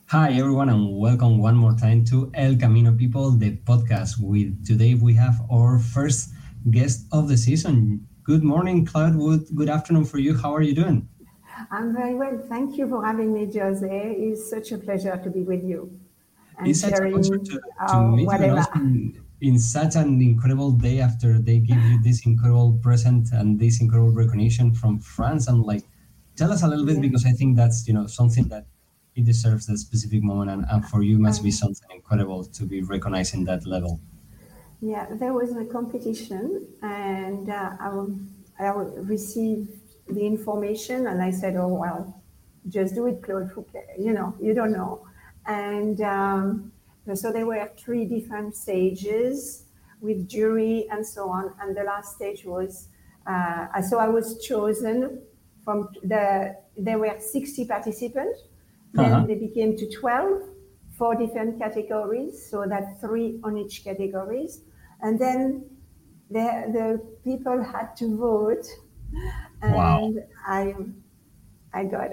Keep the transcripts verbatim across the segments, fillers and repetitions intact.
Hi, everyone, and welcome one more time to El Camino People, the podcast. With today, we have our first guest of the season. Good morning, Cloud. Good, good afternoon for you. How are you doing? I'm very well. Thank you for having me, Jose. It's such a pleasure to be with you and It's such a pleasure sharing to, to our meet you, and whatever. also in, in such an incredible day after they give you this incredible present and this incredible recognition from France. And like, tell us a little bit Yeah. because I think that's you know something that it deserves that specific moment, and, and for you must be Um, something incredible to be recognized in that level. yeah, there was a competition and uh, I, will- I will received the information and I said, oh, well, just do it, Claude Fouquet. You know, you don't know. And um, so there were three different stages with jury and so on. And the last stage was, uh, so I was chosen from the, there were sixty participants. Then Uh-huh. they became to twelve, four different categories, so that three on each categories. And then the, the people had to vote, Wow. and I I got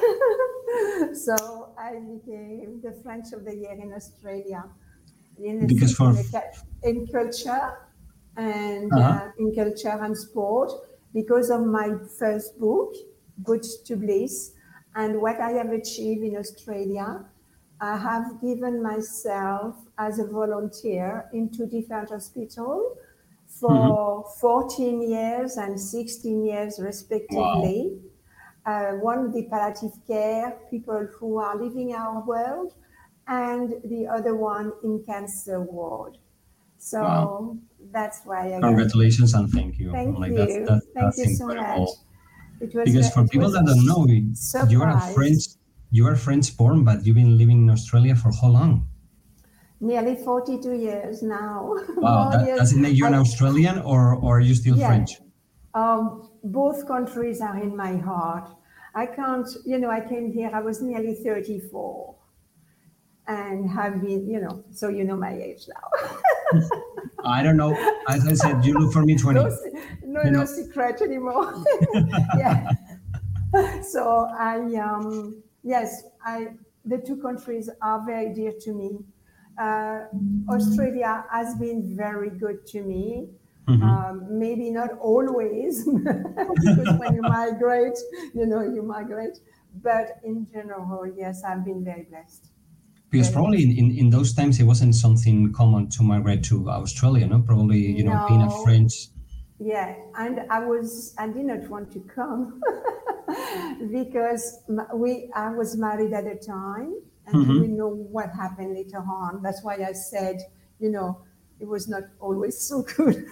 it. So I became the French of the Year in Australia, in the, Because for in, the, in culture and uh-huh. uh, in culture and sport because of my first book, Good to Bliss, and what I have achieved in Australia. I have given myself as a volunteer in two different hospitals Mhm. for fourteen years and sixteen years Wow. respectively. Uh, one, the palliative care, people who are leaving our world, and the other one in cancer ward. Wow. So that's why I got it. Congratulations and thank you. Thank Like that's that you. Thank that's you so much. incredible. It was Because for it people was that don't know, you are a French surprise. you are French born, but you've been living in Australia for how long? Nearly forty-two years now. Wow. More That years. does it make you an I Australian or or are you still yeah. French? Um, both countries are in my heart. I can't, you know, I came here, I was nearly thirty-four and have been, you know, so you know my age now. I don't know. As I said, you look for me no, twenty. no, You no know. secret anymore. Yeah. So I, um, yes, I, the two countries are very dear to me. Uh, Australia has been very good to me. Mhm. Um, maybe not always, because when you migrate, you know, you migrate. But in general, yes, I've been very blessed. Because Very probably in, blessed. in, in those times it wasn't something common to migrate to Australia, no? Probably, you know, being a No, French. yeah, and I was, I did not want to come because we, I was married at the time, and we Mhm. know what happened later on. That's why I said, you know, it was not always so good.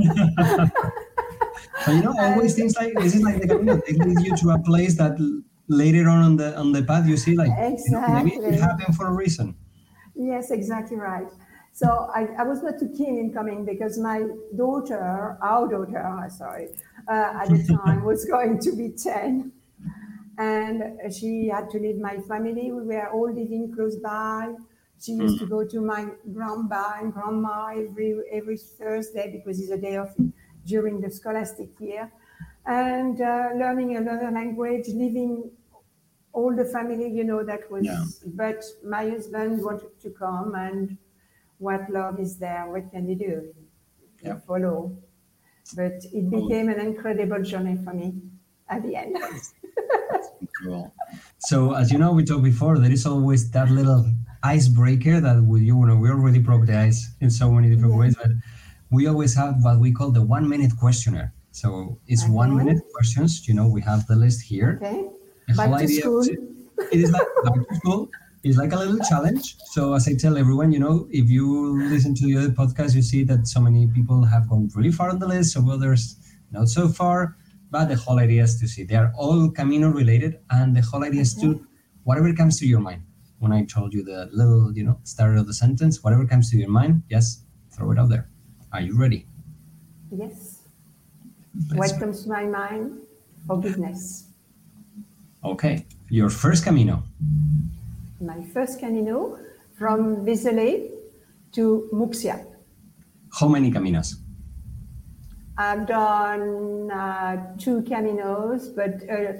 But you know, always And things like this is like the Camino. They lead you to a place that l- later on on the on the path you see like you know maybe it exactly, happened for a reason. yes, exactly right. So I, I was not too keen in coming because my daughter, our daughter, sorry, uh, at the time was going to be ten, and she had to leave my family. We were all living close by. She used to go to my grandpa and grandma every every Thursday because it's a day off during the scholastic year, and uh, learning another language, living all the family. You know that Yeah, was. But my husband wanted to come, and what love is there? What can you do? You yeah, follow. But it totally. became an incredible journey for me at the end. That's that's incredible. So as you know, we talked before. There is always that little icebreaker that we you know we already broke the ice in so many different Yeah. ways, but we always have what we call the one minute questionnaire. So it's one Okay. minute questions. You know, we have the list here. Okay. The whole Back to idea school. is it is like back to school. It's like a little challenge. So as I tell everyone, you know, if you listen to the other podcast, you see that so many people have gone really far on the list, so others not so far. But the whole idea is to see they are all Camino related, and the whole idea is Okay. to whatever comes to your mind. When I told you the little, you know, start of the sentence, whatever comes to your mind, just throw it out there. Are you ready? Yes. Let's What go. comes to my mind? Forgiveness. Okay, your first Camino. My first Camino from Vézelay to Muxia. How many Caminos? I've done uh, two Caminos, but uh,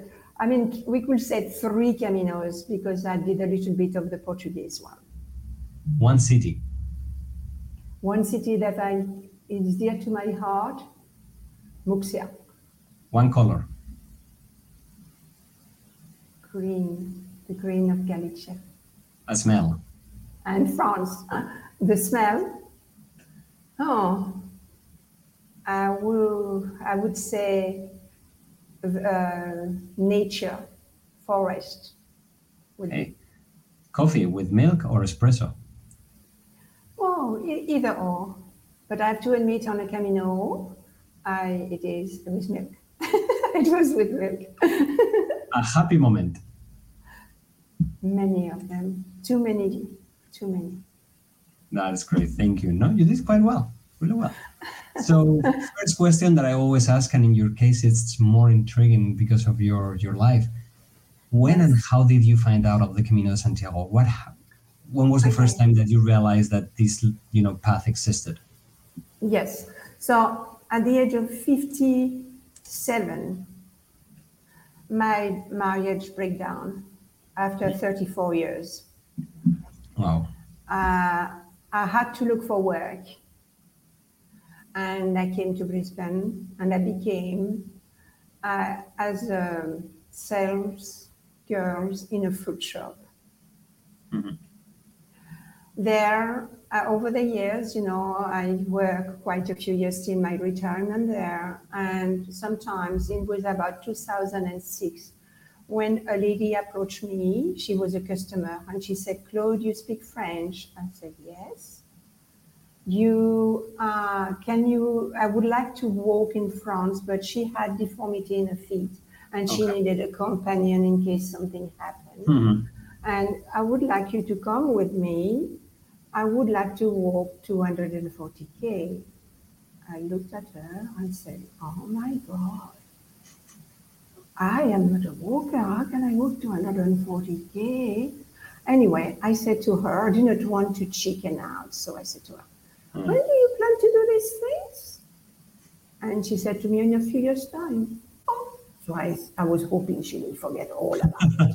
I mean, we could say three Caminos because I did a little bit of the Portuguese one. One city. One city that I is dear to my heart, Muxia. One color. Green, the green of Galicia. A smell. And France. The smell? Oh, I will. I would say uh, nature, forest. Okay. Coffee with milk or espresso? Oh, e- either or. But I have to admit, on a Camino, I it is with milk. It was with milk. A happy moment. Many of them. Too many. Too many. That's great. Thank you. No, you did quite well. Really well. So, first question that I always ask, and in your case, it's more intriguing because of your, your life. When and how did you find out of the Camino de Santiago? What, when was the Okay. first time that you realized that this, you know, path existed? Yes. So at the age of fifty-seven, my marriage break down after thirty-four years. Wow. Uh, I had to look for work. And I came to Brisbane and I became uh, as a sales girl in a fruit shop. Mm-hmm. There, uh, over the years, you know, I worked quite a few years in my retirement there. And sometimes it was about two thousand six when a lady approached me. She was a customer and she said, "Claude, you speak French?" I said, "Yes." You, uh, can you, I would like to walk in France, but she had deformity in her feet and she Okay. needed a companion in case something happened. Mm-hmm. And I would like you to come with me. I would like to walk two hundred forty K. I looked at her and said, "Oh my God, I am not a walker. How can I walk two hundred forty K? Anyway, I said to her, I did not want to chicken out. So I said to her, "When do you plan to do these things?" And she said to me, "In a few years' time." Oh, so I, I was hoping she would forget all about it.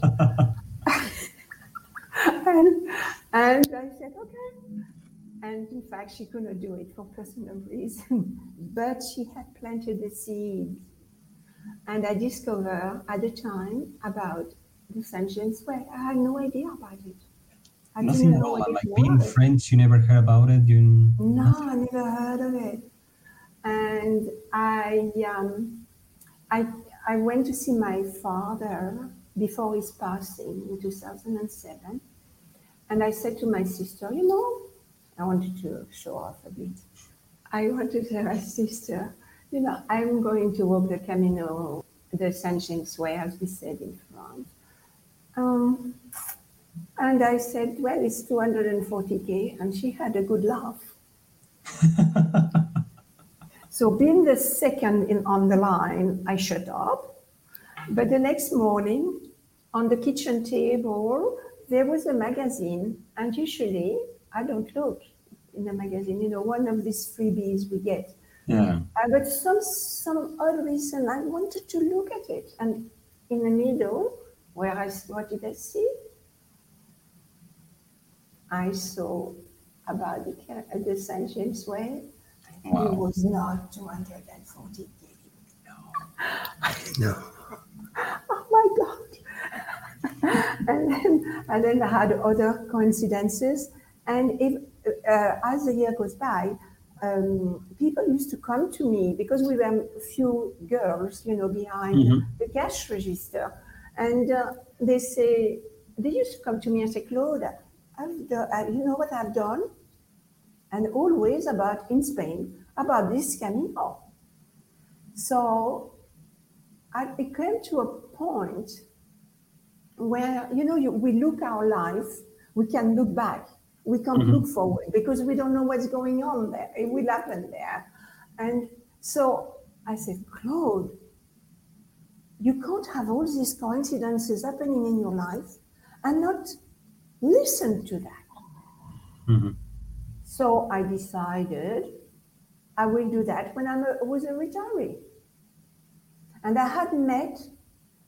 and, and I said, "Okay." And in fact, she could not do it for personal reasons, but she had planted the seed. And I discovered at the time about the Saint James Way. I had no idea about it. I Nothing didn't at know all. what it Like being was. French, you never heard about it. You No, I never heard of it. And I, um, I, I went to see my father before his passing in two thousand seven. And I said to my sister, you know, I wanted to show off a bit. I wanted to tell my sister, you know, I'm going to walk the Camino, the Saint James Way, as we said in France. Um, and I said, well, it's two hundred forty K. And she had a good laugh. So being the second in, on the line, I shut up. But the next morning, on the kitchen table, there was a magazine. And usually, I don't look in the magazine, you know, one of these freebies we get. Yeah. Uh, but some some odd reason, I wanted to look at it. And in the middle, where I, what did I see? I saw about the, the Saint James Way. Wow. It was not two hundred forty K. No. Oh my God. and, then, and then I had other coincidences. And if, uh, as the year goes by, um, people used to come to me because we were a few girls, you know, behind Mhm. the cash register. And uh, they say, they used to come to me and say, "Claude, I've done, uh, you know what I've done?" And always about, in Spain, about this Camino. So I, it came to a point where, you know, you, we look our life, we can look back. We can't Mhm. look forward because we don't know what's going on there. It will happen there. And so I said, "Claude, you can't have all these coincidences happening in your life and not listen to that." Mhm. So I decided I will do that when I was a retiree. And I had met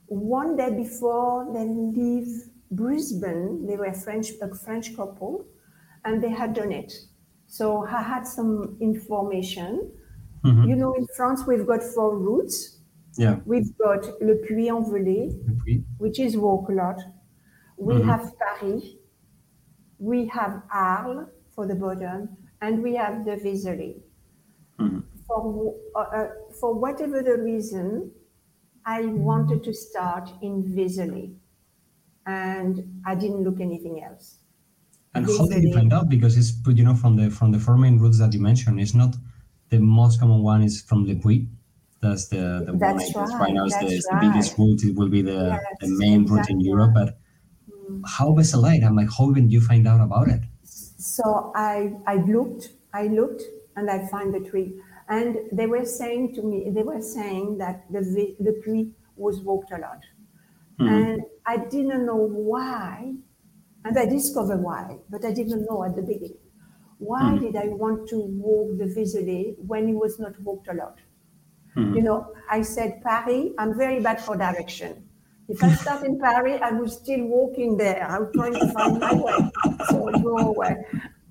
one day before they leave Brisbane, they were French, a French couple, and they had done it. So I had some information. Mm-hmm. You know, in France, we've got four routes. Yeah. We've got Le Puy-en-Velay, Puy. which is walk a lot. We Mm-hmm. have Paris. We have Arles for the bottom, and we have the Vézelay. Mm-hmm. For, uh, for whatever the reason, I wanted to start in Vézelay, and I didn't look anything else. And how did you find out? Because it's, you know, from the from the four main routes that you mentioned, it's not the most common one is from Le Puy. That's the, the one I That's guess right, right now is the, that's is the biggest right. route. It will be the, Yes, the main route in exactly. Europe. But how Vézelay? I'm like, how did you find out about it? So I I looked, I looked, and I found the tree. And they were saying to me, they were saying that the Vi- the Puy was walked a lot. Mhm. And I didn't know why, and I discovered why, but I didn't know at the beginning. Why Mhm. did I want to walk the Vézelay when it was not walked a lot? Mhm. You know, I said Paris, I'm very bad for direction. If I start in Paris, I was still walking there. I'm trying to find my way. So I go away.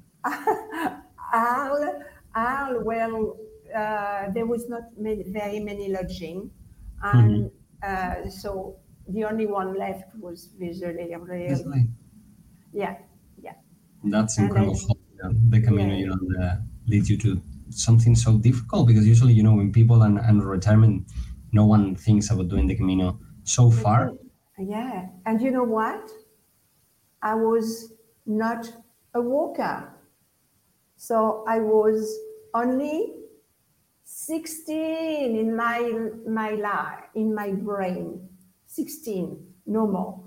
Arles, Arles, well, uh, there was not many, very many lodging. And uh, so the only one left was Vézelay. Vézelay. Yeah, yeah. That's And incredible. I- how the, the Camino, Yeah. you know, the, leads you to something so difficult, because usually, you know, when people and, and retirement, no one thinks about doing the Camino so far. Yeah, and you know what? I was not a walker. So I was only sixteen in my my life, in my brain. sixteen, no more.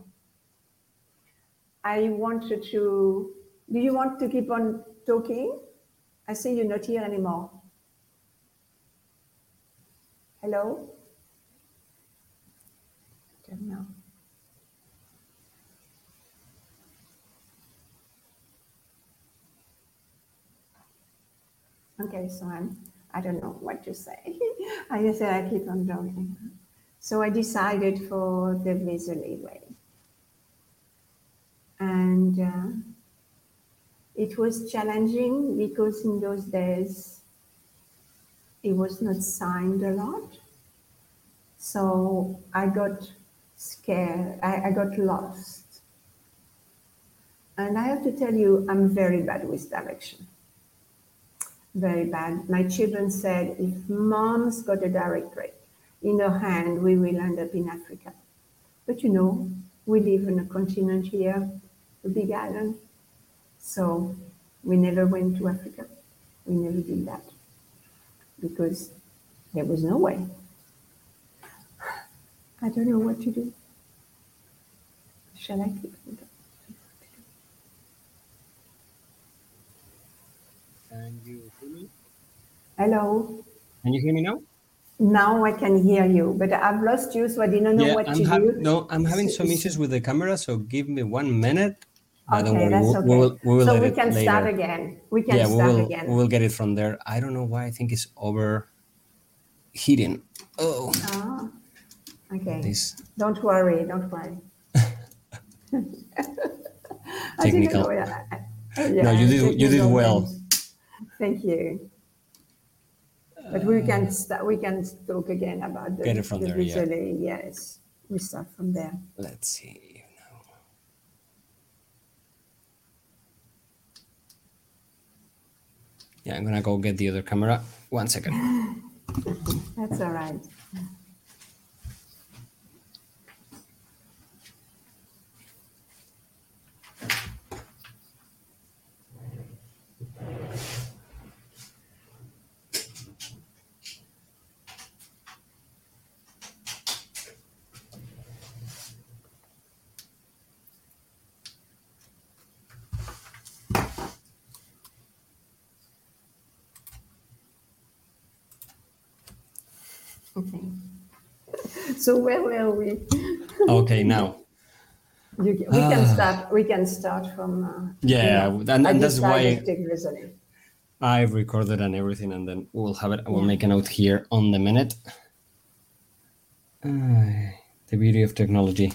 I wanted to. Do you want to keep on talking? I see you're not here anymore. Hello? I don't know. Okay, so I'm, I don't know what to say. I just said I keep on talking. So I decided for the Vézelay way. And uh, it was challenging because in those days it was not signed a lot. So I got scared, I, I got lost. And I have to tell you, I'm very bad with direction. Very bad. My children said, if mom's got a directory in her hand, we will end up in Africa. But you know, we live in a continent here, a big island. So we never went to Africa. We never did that because there was no way. I don't know what to do. Shall I keep on talking? Can you hear me? Hello? Can you hear me now? Now I can hear you, but I've lost you, so I didn't know Yeah, what I'm to ha- do. no, I'm having So- some issues with the camera, so give me one minute. Uh, don't Okay, worry, that's we'll, okay. we will, we will so let we it can later. start again. We can Yeah, we start will, again. we will get it from there. I don't know why. I think it's overheating. Oh, Ah, okay. this Don't worry, don't worry. I technical. didn't know, I- I- yeah, No, you did, you did technical well. things. Thank you. But we can start, we can talk again about the, Get it from the there, yeah. Vézelay. Yes, we start from there. Let's see. now. Yeah, I'm gonna go get the other camera. One second. That's all right. Okay. So where were we? Okay, now. You, we can start. We can start from. Uh, Yeah, you know, and- I and that's decided why- to take Vézelay. I've recorded and everything, and then we'll have it. I will Yeah. make a note here on the minute. Uh, The beauty of technology.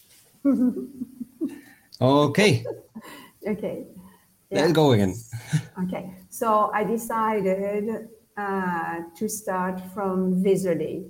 Okay. Okay. Let's go again. Okay. So I decided uh, to start from Vézelay.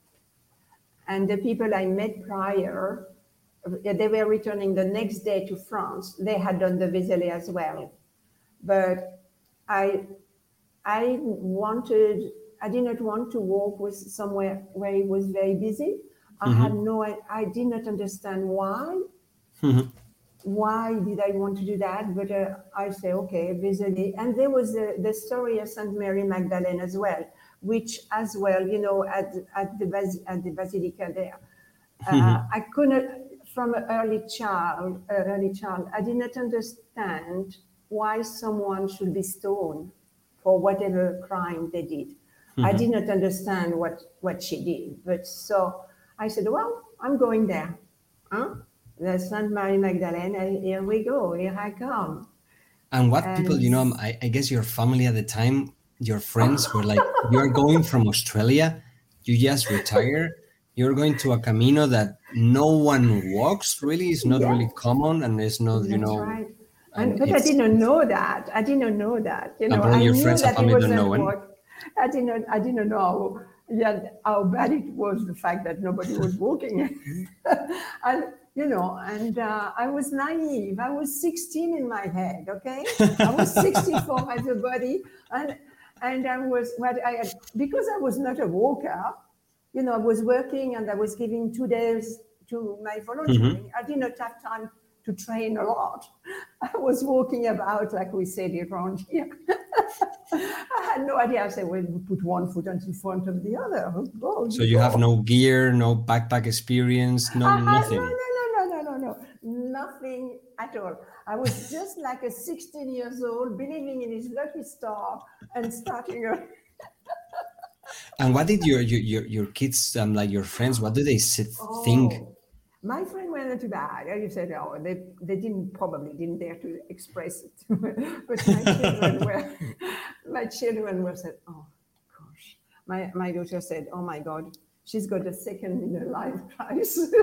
And the people I met prior, they were returning the next day to France. They had done the Vézelay as well. But I, I wanted, I did not want to walk with somewhere where it was very busy. I mm-hmm. had no, I, I did not understand why. Mm-hmm. Why did I want to do that? But uh, I say, okay, Vézelay. And there was the, the story of Saint Mary Magdalene as well, which as well, you know, at, at, the, Bas- at the Basilica there. Uh, mm-hmm. I couldn't, from an early child, uh, early child, I did not understand why someone should be stoned for whatever crime they did. Mm-hmm. I did not understand what, what she did. But so I said, well, I'm going there. Huh? The Saint Mary Magdalene, and here we go, here I come. And what and people, you know, I, I guess your family at the time, your friends were like, you're going from Australia, you just retire, you're going to a Camino that no one walks, really, it's not yeah. really common, and it's not, you That's know. Right. And, but I didn't know that. I didn't know that. You know, and I your knew friends that and family it don't know wasn't work. I didn't. I didn't know yeah, how bad it was. The fact that nobody was walking, and you know, and uh, I was naive. I was sixteen in my head. Okay, I was sixty-four as a body, and and I was what I had because I was not a walker. You know, I was working and I was giving two days to my volunteering. Mm-hmm. I did not have time to train a lot. I was walking about, like we said it around here. I had no idea. I said, well, we put one foot in front of the other. Oh, so you go. Have no gear, no backpack experience, no uh, nothing? No, no, no, no, no, no, nothing at all. I was just like a sixteen years old, believing in his lucky star and starting a... And what did your your your kids, um, like your friends, what do they oh. think? My friend went into bad. You said, oh, they, they didn't probably didn't dare to express it. But my children were, my children were said, oh gosh. My my daughter said, oh my God, she's got a second in her life crisis.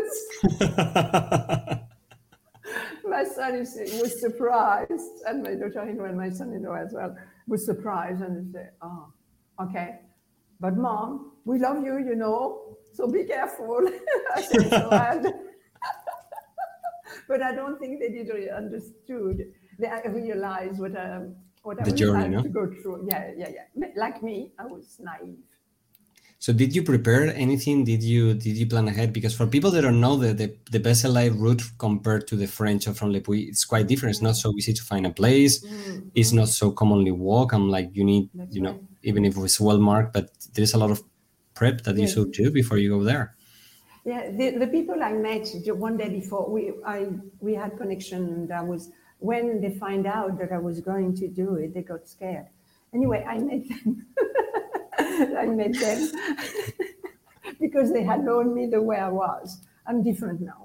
My son is, was surprised, and my daughter-in-law and my son-in-law as well was surprised, and they said, oh, okay. But mom, we love you, you know, so be careful. I said, so and, but I don't think they did really understood. They realized what um what the I was journey, had no? to go through. Yeah, yeah, yeah. Like me, I was naive. So did you prepare anything? Did you did you plan ahead? Because for people that don't know, the the, the Vézelay route compared to the French or from Le Puy, it's quite different. It's not so easy to find a place. Mm-hmm. It's not so commonly walk. I'm like, you need, That's you know, right. even if it's well marked, but there's a lot of prep that yes. you should do before you go there. Yeah, the, the people I met one day before, we I we had connection. That was when they find out that I was going to do it, they got scared. Anyway, I met them. I met them because they had known me the way I was. I'm different now.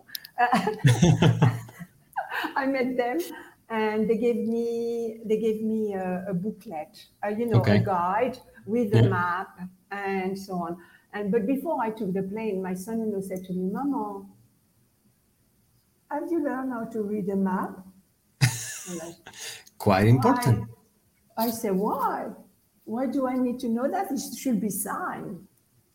I met them, and they gave me they gave me a, a booklet, uh, you know, okay. a guide with a yeah. map and so on. And but before I took the plane, my son-in-law said to me, "Mama, have you learned how to read a map?" I, Quite important. I said, "Why? Why do I need to know that? It should be signed."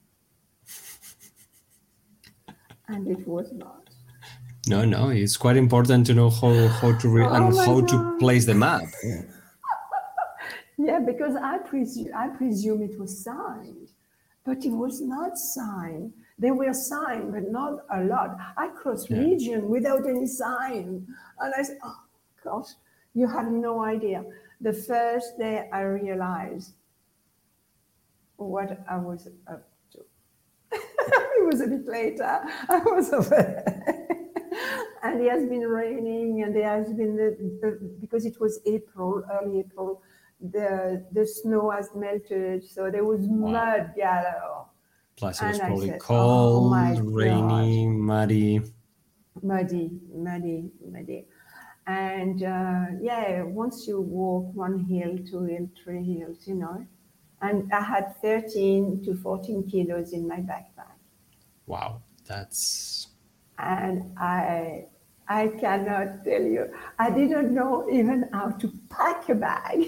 And it was not. No, no, it's quite important to know how, how to read oh and how God. to place the map. Yeah, yeah because I presume I presume it was signed. But it was not signed. They were signed, but not a lot. I crossed yeah. region without any sign. And I said, oh, gosh, you have no idea. The first day I realized what I was up to. It was a bit later. I was over there. And it has been raining, and there has been, the, the, because it was April, early April, the the snow has melted, so there was wow. mud galore. Plus it was and probably said, cold, oh rainy, God. muddy. Muddy, muddy, muddy. And uh, yeah, once you walk one hill, two hills, three hills, you know. And I had thirteen to fourteen kilos in my backpack. Wow, that's And I, I cannot tell you, I didn't know even how to pack a bag.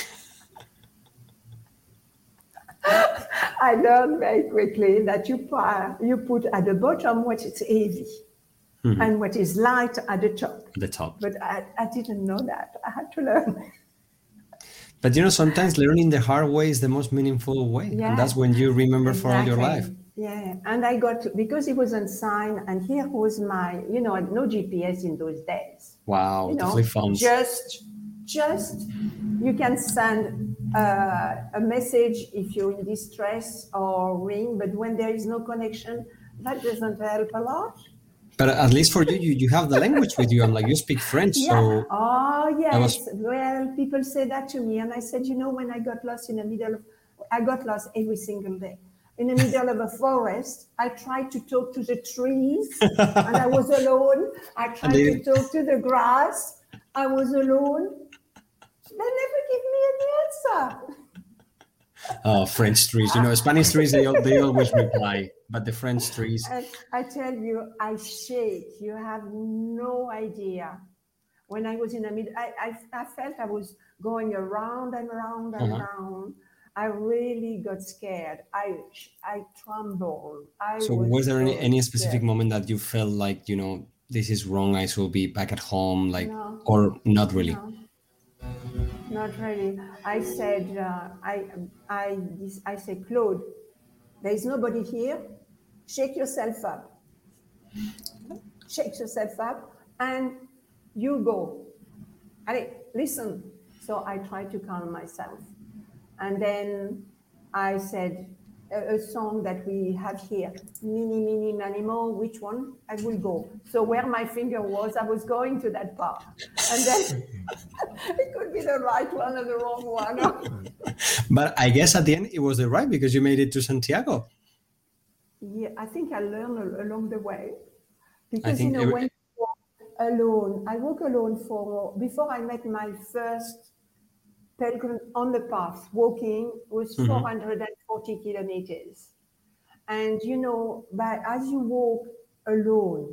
I learned very quickly that you put, you put at the bottom what is heavy mm-hmm. and what is light at the top. The top. But I, I didn't know that. I had to learn. But you know, sometimes learning the hard way is the most meaningful way. Yeah, and that's when you remember exactly. for all your life. Yeah, and I got, because it wasn't signed, and here was my, you know, no G P S in those days. Wow, you the know, flip phones. Just, just, you can send uh, a message if you're in distress or ring, but when there is no connection, that doesn't help a lot. But at least for you, you, you have the language with you. I'm like, you speak French, yeah. so... Oh, yes. Was... Well, people say that to me. And I said, you know, when I got lost in the middle of... I got lost every single day. In the middle of a forest, I tried to talk to the trees, and I was alone. I tried they... to talk to the grass. I was alone. They never give me any answer. Oh, French trees. You know, Spanish trees, they, they always reply. But the French trees. And I tell you, I shake. You have no idea. When I was in the middle, I, I, I felt I was going around and around and uh-huh. around. I really got scared. I I trembled. I so was, was there so any, any specific scared. moment that you felt like, you know, this is wrong, I should be back at home, like, no, or not really? No, not really. I said, uh, I, I, I said, Claude, there is nobody here. Shake yourself up. Shake yourself up and you go. Allez, listen. So I tried to calm myself. And then I said a, a song that we have here, Mini, Mini, Manimo, which one? I will go. So where my finger was, I was going to that part. And then it could be the right one or the wrong one. But I guess at the end it was the right because you made it to Santiago. Yeah, I think I learned along the way. Because, you know, every... when you walk alone, I walk alone for, before I met my first pilgrim on the path, walking was mm-hmm. four hundred forty kilometers. And, you know, by, as you walk alone,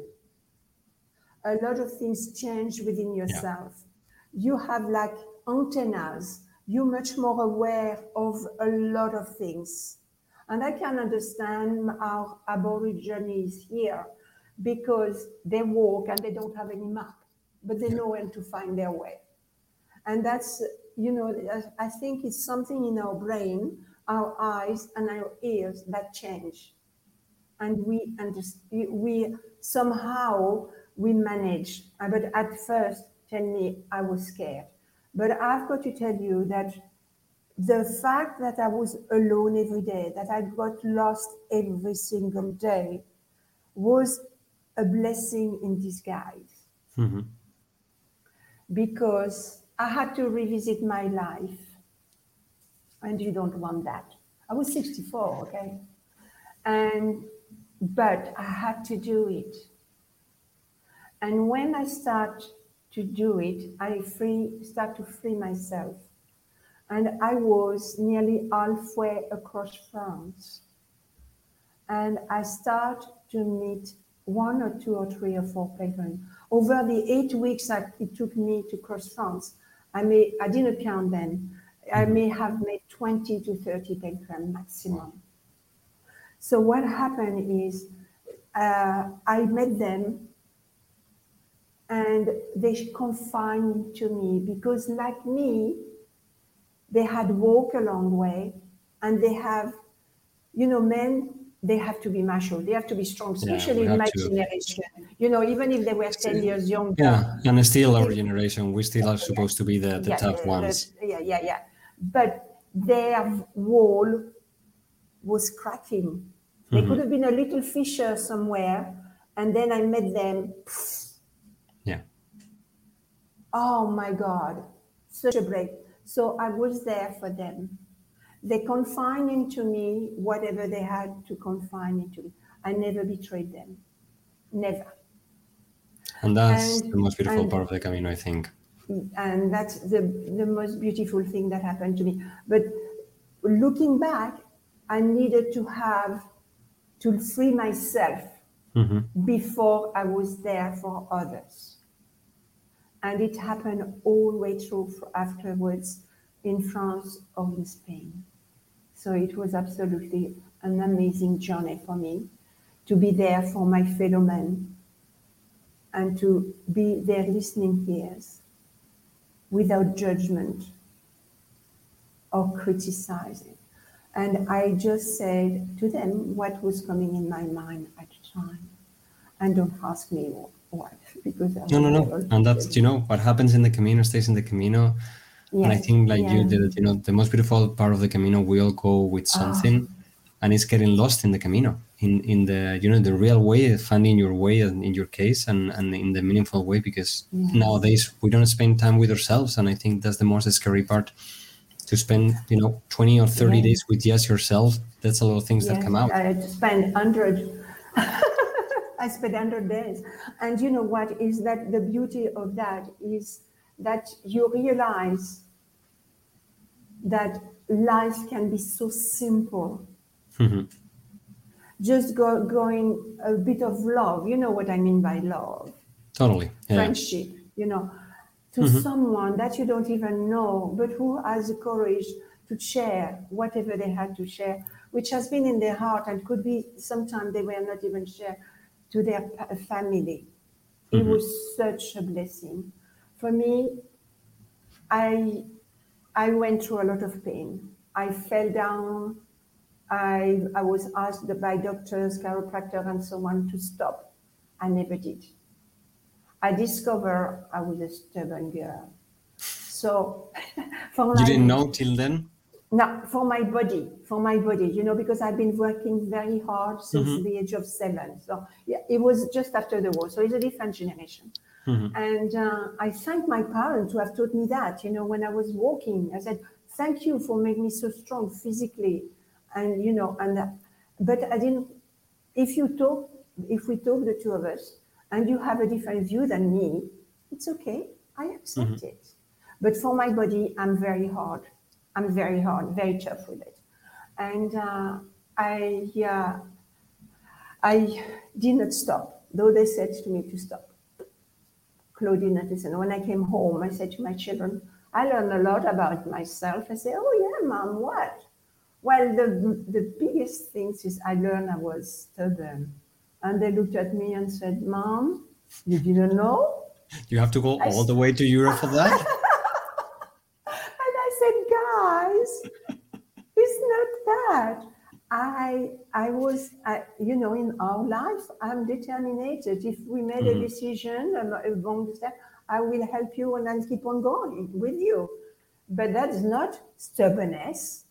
a lot of things change within yourself. Yeah. You have like antennas. You're much more aware of a lot of things. And I can understand our Aborigines here because they walk and they don't have any map, but they know where to find their way. And that's, you know, I think it's something in our brain, our eyes and our ears that change. And we understand, we somehow we manage. But at first, tell me, I was scared. But I've got to tell you that the fact that I was alone every day, that I got lost every single day, was a blessing in disguise. Mm-hmm. Because I had to revisit my life. And you don't want that. I was sixty-four, okay? And, but I had to do it. And when I start to do it, I free, start to free myself. And I was nearly halfway across France. And I start to meet one or two or three or four pilgrims. Over the eight weeks that it took me to cross France, I may, I didn't count them. I may have made twenty to thirty pilgrims maximum. So what happened is uh, I met them and they confined to me because like me, they had walked a long way and they have, you know, men, they have to be macho, they have to be strong, especially yeah, in my to. generation. You know, even if they were ten years younger. Yeah, and still our generation, we still are supposed to be the, the yeah, tough yeah, ones. Yeah, yeah, yeah. But their wall was cracking. There mm-hmm. could have been a little fissure somewhere, and then I met them. Yeah. Oh my God, such a break. So I was there for them. They confined into me whatever they had to confine into me. I never betrayed them, never. And that's and, the most beautiful and, part of the Camino, I think. And that's the, the most beautiful thing that happened to me. But looking back, I needed to have, to free myself Mm-hmm. before I was there for others. And it happened all the way through afterwards in France or in Spain. So it was absolutely an amazing journey for me to be there for my fellow men and to be their listening ears without judgment or criticizing. And I just said to them what was coming in my mind at the time. And don't ask me what, because I No, no, was no. able to And that's, tell you know, what happens in the Camino stays in the Camino. you. And I Yes, think, like yeah. you did, you know, the most beautiful part of the Camino, we all go with something, and it's getting lost in the Camino, in in the, you know, the real way, finding your way, and in your case, and and in the meaningful way. Because Yes. nowadays we don't spend time with ourselves, and I think that's the most scary part. To spend, you know, twenty or thirty Yeah. days with just yourself, that's a lot of things that Yes, come out. I had to spend hundred. I spent hundred days, and you know what is that? The beauty of that is that you realize that life can be so simple. Mhm. Just go, going a bit of love. You know what I mean by love, Totally. Yeah. friendship. You know, to someone that you don't even know, but who has the courage to share whatever they had to share, which has been in their heart and could be sometimes they were not even share to their pa- family. It was such a blessing. For me, I I went through a lot of pain. I fell down. I I was asked by doctors, chiropractor, and so on to stop. I never did. I discovered I was a stubborn girl. So for You my didn't know till then? now for my body, for my body, you know, because I've been working very hard since the age of seven. So yeah, it was just after the war. So it's a different generation. And uh, I thank my parents who have taught me that, you know, when I was walking, I said, thank you for making me so strong physically. And, you know, and, uh, but I didn't, if you talk, if we talk, the two of us, and you have a different view than me, it's okay. I accept it. But for my body, I'm very hard. I'm very hard, very tough with it. And uh, I, uh, I did not stop, though they said to me to stop. Claudine and listen. When I came home, I said to my children, I learned a lot about myself. I said, oh yeah, mom, what? Well, the, the biggest things is I learned I was stubborn. And they looked at me and said, Mom, you didn't know? You have to go I all s- the way to Europe for that? And I said, guys, it's not that. I I was, I, you know, in our life, I'm determined. If we made a decision, um, a wrong decision, I will help you and I'll keep on going with you. But that's not stubbornness.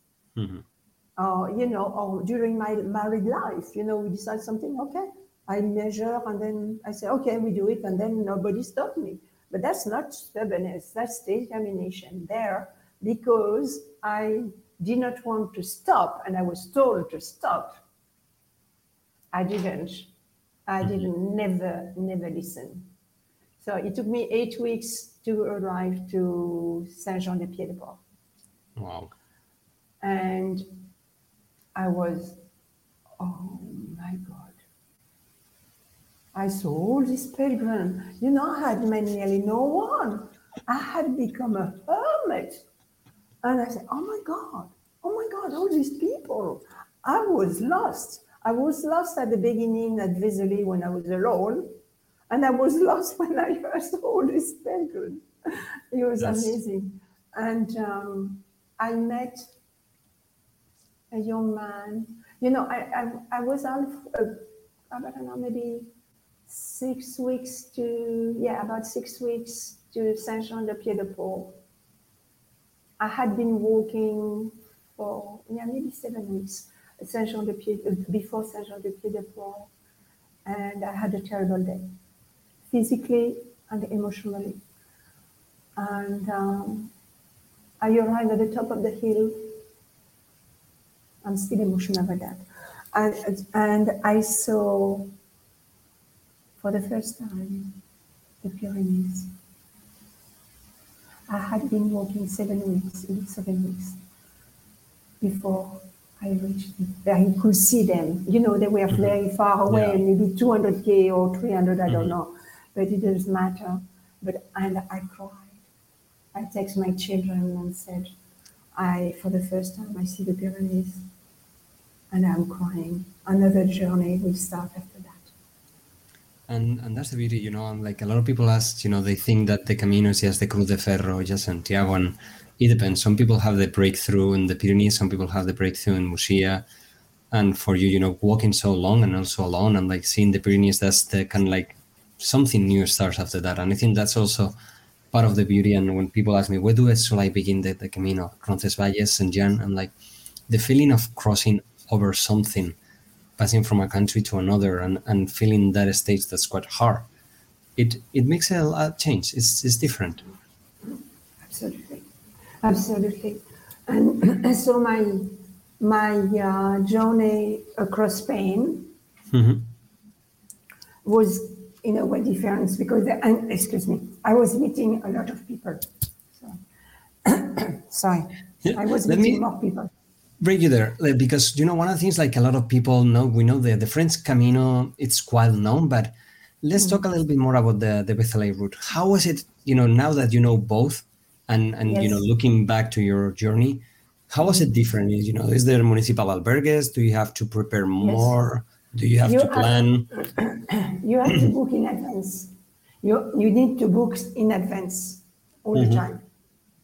Or, you know, or during my married life, you know, we decide something, okay, I measure and then I say, okay, we do it, and then nobody stopped me. But that's not stubbornness, that's determination there, because I did not want to stop and I was told to stop. I didn't. I didn't, never, never listen. So it took me eight weeks to arrive to Saint-Jean-de-Pied-de-Port. Wow. And I was, oh my God. I saw all these pilgrims. You know, I had nearly no one. I had become a hermit. And I said, oh my God, oh my God, all these people. I was lost. I was lost at the beginning at Vézelay when I was alone. And I was lost when I heard all these pilgrims. It was That's- amazing. And um, I met a young man. You know, I, I, I was out, uh, I don't know, maybe six weeks to, yeah, about six weeks to Saint-Jean-de-Pied-de-Port. I had been walking for, yeah, maybe seven weeks at Saint-Jean-de-Pied, uh, before Saint-Jean-de-Pied-de-Port. And I had a terrible day, physically and emotionally. And um, I arrived at the top of the hill. I'm still emotional about that. And, and I saw, for the first time, the Pyrenees. I had been walking seven weeks, in seven weeks, before I reached, I could see them. You know, they were Mhm. very far away, Yeah. maybe two hundred K or three hundred, I don't Mhm. know. But it doesn't matter. But, and I cried. I text my children and said, I, for the first time, I see the Pyrenees. And I'm crying. Another journey will start after that. And and that's the beauty, you know. I'm like a lot of people ask, you know, they think that the Camino is just the Cruz de Ferro, just Santiago, and it depends. Some people have the breakthrough in the Pyrenees, some people have the breakthrough in Murcia, and for you, you know, walking so long and also alone and like seeing the Pyrenees, that's the kind of like something new starts after that. And I think that's also part of the beauty. And when people ask me, where do I should I begin the, the Camino, Roncesvalles, Saint Jean, I'm like, the feeling of crossing over something, passing from a country to another, and, and feeling that stage that's quite hard. It it makes a lot of change. It's it's different. Absolutely. Absolutely. And so my, my uh, journey across Spain Mhm. was in a way different because, the, and, excuse me, I was meeting a lot of people. So, sorry, Yeah. I was Let meeting me more people. bring you there, like, because you know one of the things, like a lot of people know, we know the the French Camino, it's quite known, but let's talk a little bit more about the the Béthelay route. How was it? You know, now that you know both, and and you know, Yes. looking back to your journey, how was it different? Is, you know, is there municipal albergues? Do you have to prepare Yes. more? Do you have You to have, plan? you have to book in advance. You, you need to book in advance all the Mhm. time.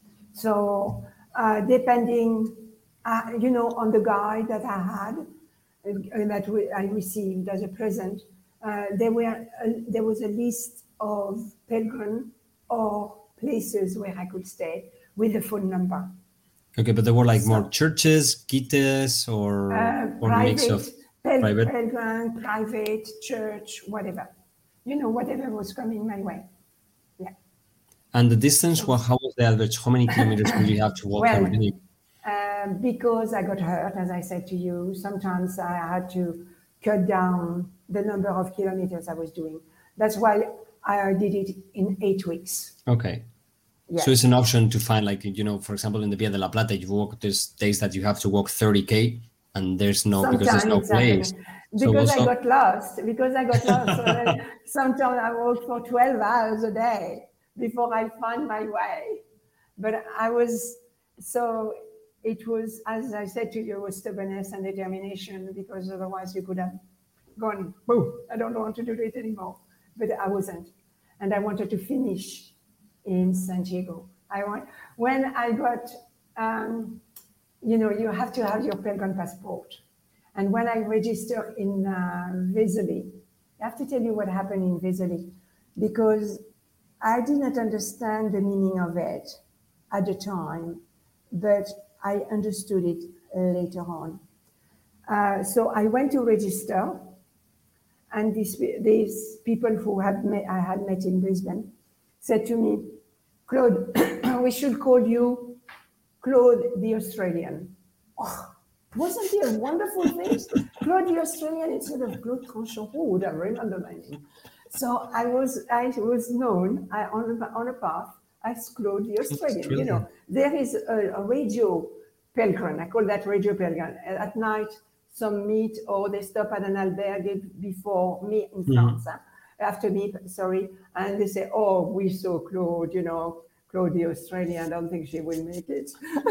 So uh, depending, uh, you know, on the guide that I had, uh, that we, I received as a present, uh, there were uh, there was a list of pilgrim or places where I could stay with the phone number. Okay, but there were like more So churches, quites, or uh, or mix private, of pil- private. pilgrim, private, church, whatever, you know, whatever was coming my way. Yeah. And the distance, So well, how was the average? How many kilometers would you have to walk every well, day? Uh, because I got hurt, as I said to you, sometimes I had to cut down the number of kilometers I was doing. That's why I did it in eight weeks. Okay. So it's Yes. an option to find, like, you know, for example, in the Via de la Plata, you walk, there's days that you have to walk thirty K and there's no, because there's Sometimes no it's place. happening. So Because I also, got lost. Because I got lost. So then sometimes I walk for twelve hours a day before I find my way. But I was, so it was, as I said to you, was stubbornness and determination, because otherwise you could have gone, boom, I don't want to do it anymore. But I wasn't. And I wanted to finish in Santiago. I want, when I got, um, you know, you have to have your Pilgrim passport. And when I registered in uh, Vézelay, I have to tell you what happened in Vézelay, because I did not understand the meaning of it at the time, but I understood it later on. Uh, so I went to register, and these, these people who had met, I had met in Brisbane said to me, Claude, we should call you Claude the Australian. Oh, wasn't it a wonderful thing? Claude the Australian instead of Claude Tranchon, who would have remembered my name? So I was I was known I, on, a, on a path as Claude the Australian. You know, there is a, a radio pilgrim, I call that radio pilgrim. At night, some meet or they stop at an albergue before me in France, Mhm. huh? After me, sorry, and they say, oh, we saw Claude, you know, Claude the Australian, I don't think she will make it.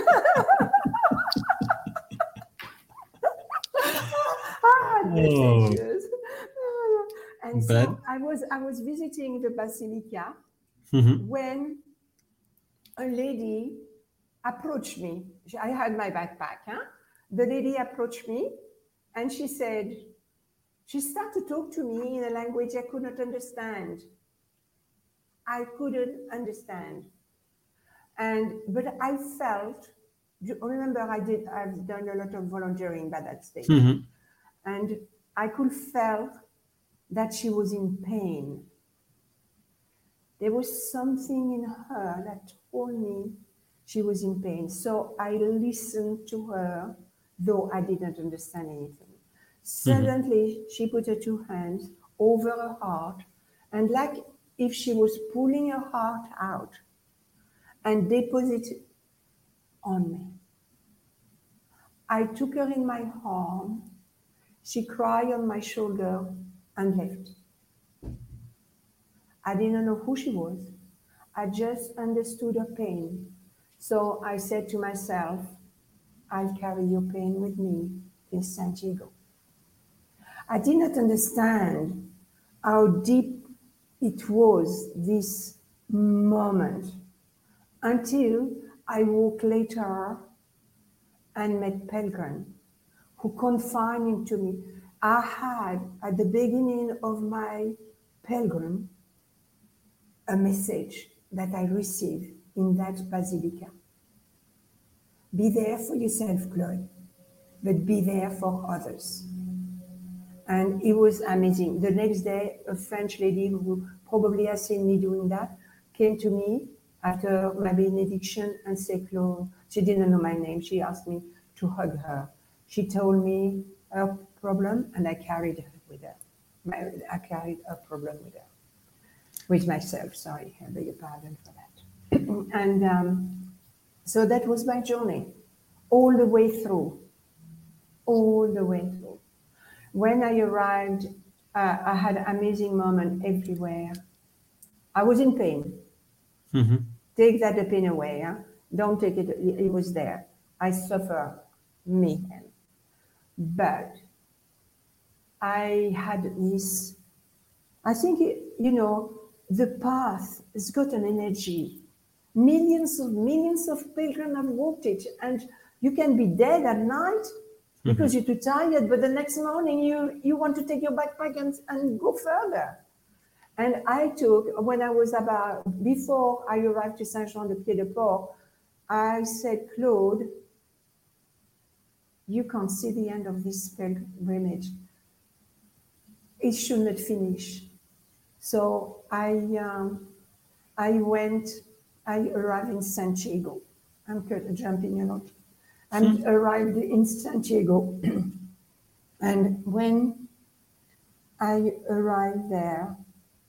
Ah, Oh, and but so I was I was visiting the Basilica mhm. when a lady approached me. I had my backpack. Huh? The lady approached me, and she said, she started to talk to me in a language I could not understand. I couldn't understand, and but I felt. Remember, I did. I've done a lot of volunteering by that stage, Mhm. and I could feel that she was in pain. There was something in her that told me she was in pain. So I listened to her, though I didn't understand anything. Mhm. Suddenly, she put her two hands over her heart, and like if she was pulling her heart out and deposit it on me. I took her in my arm. She cried on my shoulder and left. I didn't know who she was. I just understood her pain. So I said to myself, I'll carry your pain with me in Santiago. I did not understand how deep it was, this moment, until I walked later and met Pelgrin, who confided into me. I had, at the beginning of my pilgrim, a message that I received in that basilica. Be there for yourself, Claude, but be there for others. And it was amazing. The next day, a French lady who probably has seen me doing that came to me after my benediction and said, Claude, she didn't know my name. She asked me to hug her. She told me her problem, and I carried her with her. My, I carried her problem with her, with myself. Sorry, I beg your pardon for that. And um, so that was my journey, all the way through, all the way through. When I arrived, uh, I had an amazing moment everywhere. I was in pain. Mm-hmm. Take that the pain away. Huh? Don't take it. It was there. I suffer mayhem. But I had this, I think, it, you know, the path has got an energy. Millions of millions of pilgrims have walked it, and you can be dead at night because mm-hmm. you're too tired, but the next morning you, you want to take your backpack and, and go further. And I took, when I was about, before I arrived to Saint-Jean-de-Pied-de-Port, I said, Claude, you can't see the end of this pilgrimage. It should not finish. So I, um, I went, I arrived in Santiago. I'm jumping a lot. I hmm. arrived in Santiago. And when I arrived there,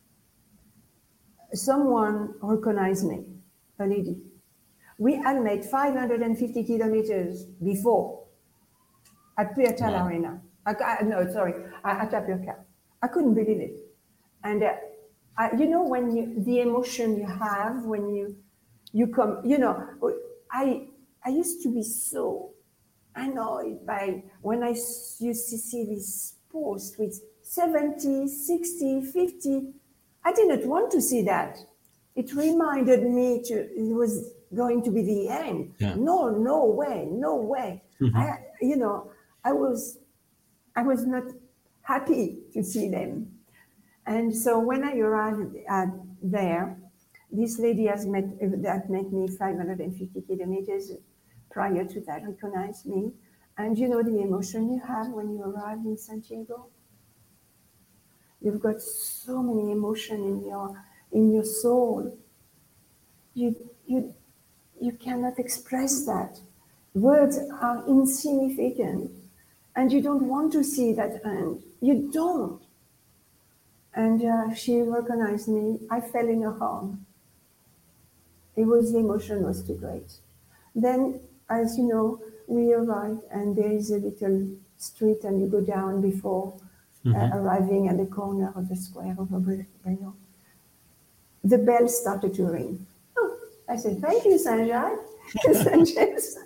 someone recognized me, a lady. We had made five hundred fifty kilometers before at Puerta wow. Arena. I, I, no, sorry, at Tapioca. I couldn't believe it. And uh, I, you know, when you, the emotion you have when you, you come, you know, I, I used to be so annoyed by when I used to see this post with seventy, sixty, fifty. I didn't want to see that. It reminded me to, it was going to be the end. Yeah. No, no way, no way. Mm-hmm. I, you know, I was, I was not happy to see them. And so when I arrived at there, this lady has met, that met me five hundred fifty kilometers prior to that, recognized me. And you know the emotion you have when you arrive in Santiago? You've got so many emotions in your in your soul. You you you cannot express that. Words are insignificant, and you don't want to see that end. You don't. And uh, she recognized me. I fell in her arms. It was the emotion was too great. Then, as you know, we arrived, and there is a little street, and you go down before mm-hmm. uh, arriving at the corner of the square of Brion. The bell started to ring. Oh, I said, "Thank you, Saint-Jacques." Saint-James.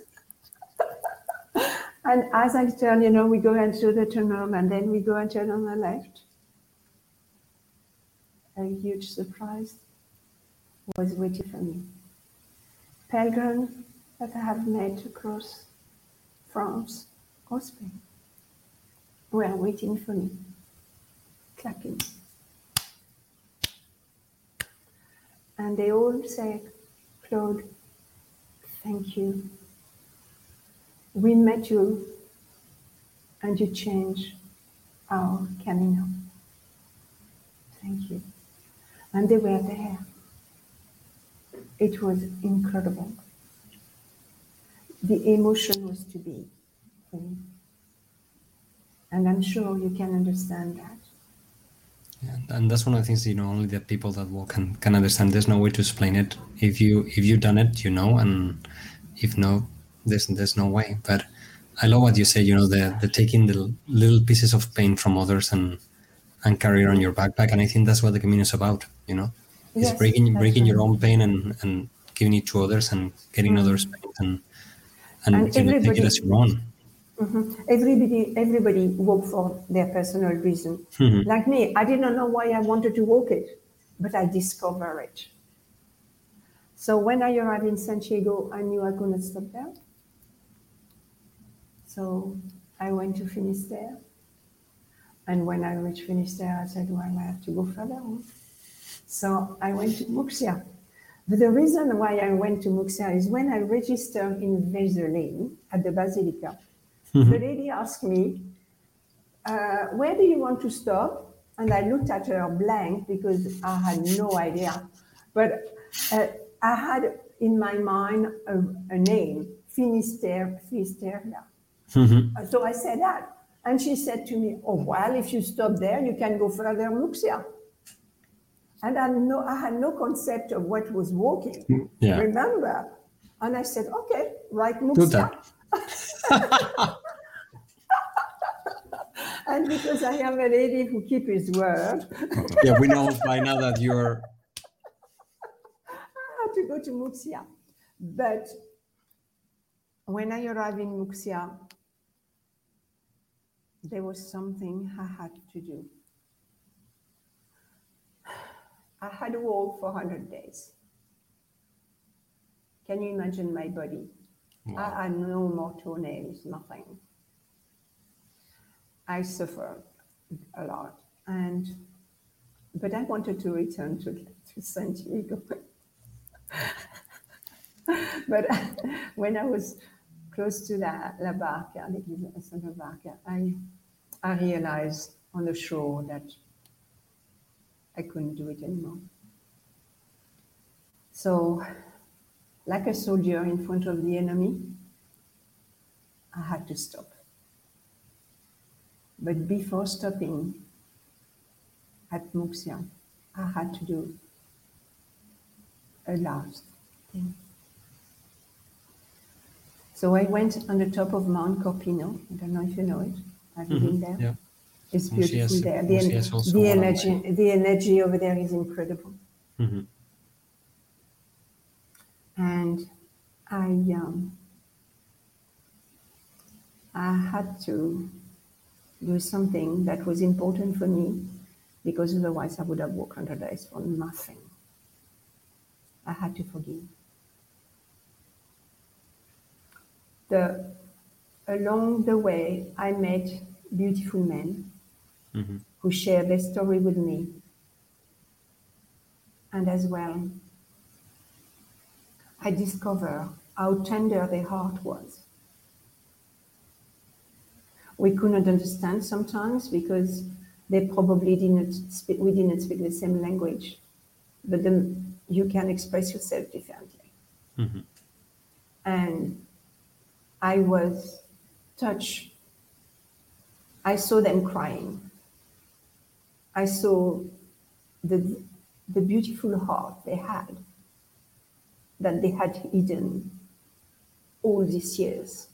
And as I turn, you know, we go into the tunnel, and then we go and turn on the left. A huge surprise was waiting for me. Pilgrims that I have met across France or Spain were waiting for me, clapping. And they all said, "Claude, thank you. We met you and you changed our Camino. Thank you." And they were there. It was incredible. The emotion was to be for me. And I'm sure you can understand that. Yeah, and that's one of the things, you know, only the people that walk can, can understand. There's no way to explain it. If you if you've done it, you know, and if no, there's there's no way. But I love what you say, you know, the, the taking the little pieces of pain from others and, and carry it on your backpack. And I think that's what the Camino is about, you know, it's Yes, breaking, that's breaking your right. own pain and, and giving it to others and getting others' pain and, and, And you know, take it everybody, as your own. mhm, everybody, everybody walk for their personal reason. Mhm. Like me, I did not know why I wanted to walk it, but I discovered it. So when I arrived in Santiago, I knew I couldn't stop there. So I went to Finisterre. And when I reached Finisterre, I said, well, I have to go further on. So I went to Muxia. But the reason why I went to Muxia is when I registered in Vézelay at the Basilica, the lady asked me, uh, where do you want to stop? And I looked at her blank because I had no idea. But uh, I had in my mind a, a name, Finisterre, Finisterre. Mhm. So I said that. And she said to me, oh, well, if you stop there, you can go further Muxia. And I, no, I had no concept of what was walking, Yeah. remember? And I said, okay, right, Do Muxia. that. And because I am a lady who keeps his word, Yeah, we know by now that you're. I had to go to Muxia. But when I arrived in Muxia, there was something I had to do. I had walked for one hundred days. Can you imagine my body? Wow. I had no more toenails, nothing. I suffered a lot. And but I wanted to return to, to Santiago. But when I was close to la, la Barca, l'église de Santa Barca, I, I realized on the shore that I couldn't do it anymore. So, like a soldier in front of the enemy, I had to stop. But before stopping at Muxia, I had to do a last thing. So I went on the top of Mount Corpino. I don't know if you know it. Have you Mhm. been there? Yeah. It's Muxia beautiful is- there. Muxia The, is also the one of my- energy, the energy over there is incredible. Mhm. And I, um, I had to do something that was important for me, because otherwise I would have walked one hundred days for nothing. I had to forgive. The, along the way, I met beautiful men Mhm. who shared their story with me. And as well, I discovered how tender their heart was. We couldn't understand sometimes because they probably didn't speak, we didn't speak the same language, but then you can express yourself differently. Mhm. And I was touched. I saw them crying. I saw the, the beautiful heart they had, that they had hidden all these years.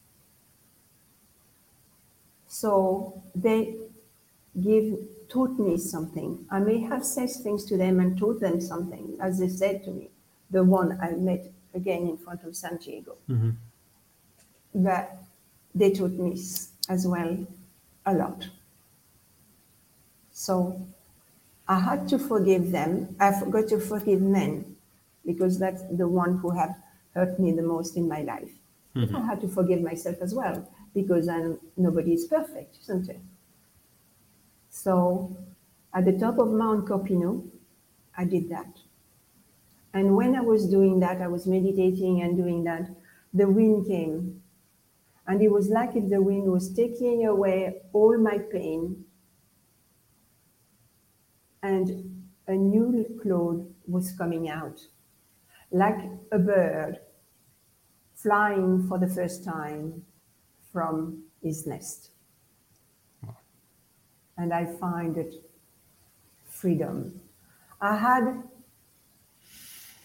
So they give, taught me something. I may have said things to them and taught them something, as they said to me, the one I met again in front of Santiago. Mhm. But they taught me s- as well a lot. So I had to forgive them. I forgot to forgive men, because that's the one who have hurt me the most in my life. But I had to forgive myself as well, because I'm, nobody is perfect, isn't it? So at the top of Mount Corpino, I did that. And when I was doing that, I was meditating and doing that, the wind came. And it was like if the wind was taking away all my pain, and a new cloud was coming out, like a bird flying for the first time from his nest. And I find it freedom. I had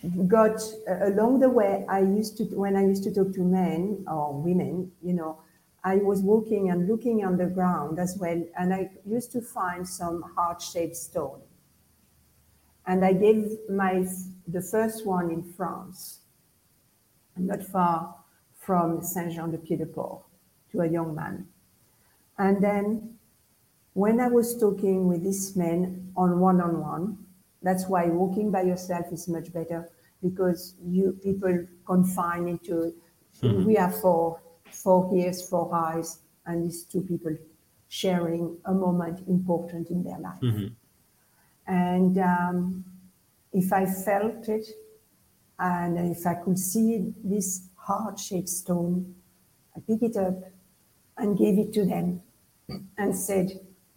got uh, along the way, I used to, when I used to talk to men or women, you know, I was walking and looking on the ground as well, and I used to find some heart-shaped stone. And I gave my the first one in France, not far from Saint-Jean-de-Pied-de-Port, to a young man. And then when I was talking with this man on one-on-one, that's why walking by yourself is much better, because you people confine into, mm-hmm. we have four, four ears, four eyes, and these two people sharing a moment important in their life. Mm-hmm. And um, if I felt it, and if I could see this heart-shaped stone, I picked it up and gave it to them and said,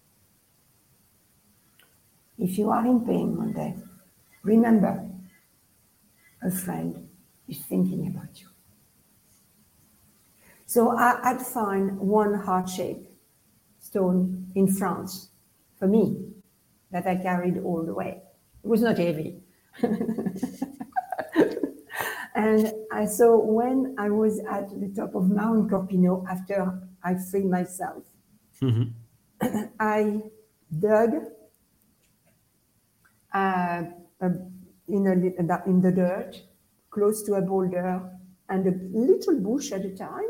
if you are in pain one day, remember, a friend is thinking about you. So I, I'd find one heart-shaped stone in France for me that I carried all the way. It was not heavy. And I saw when I was at the top of Mount Corpino after I freed myself, mm-hmm. I dug uh, a, in, a, in the dirt close to a boulder and a little bush at a time.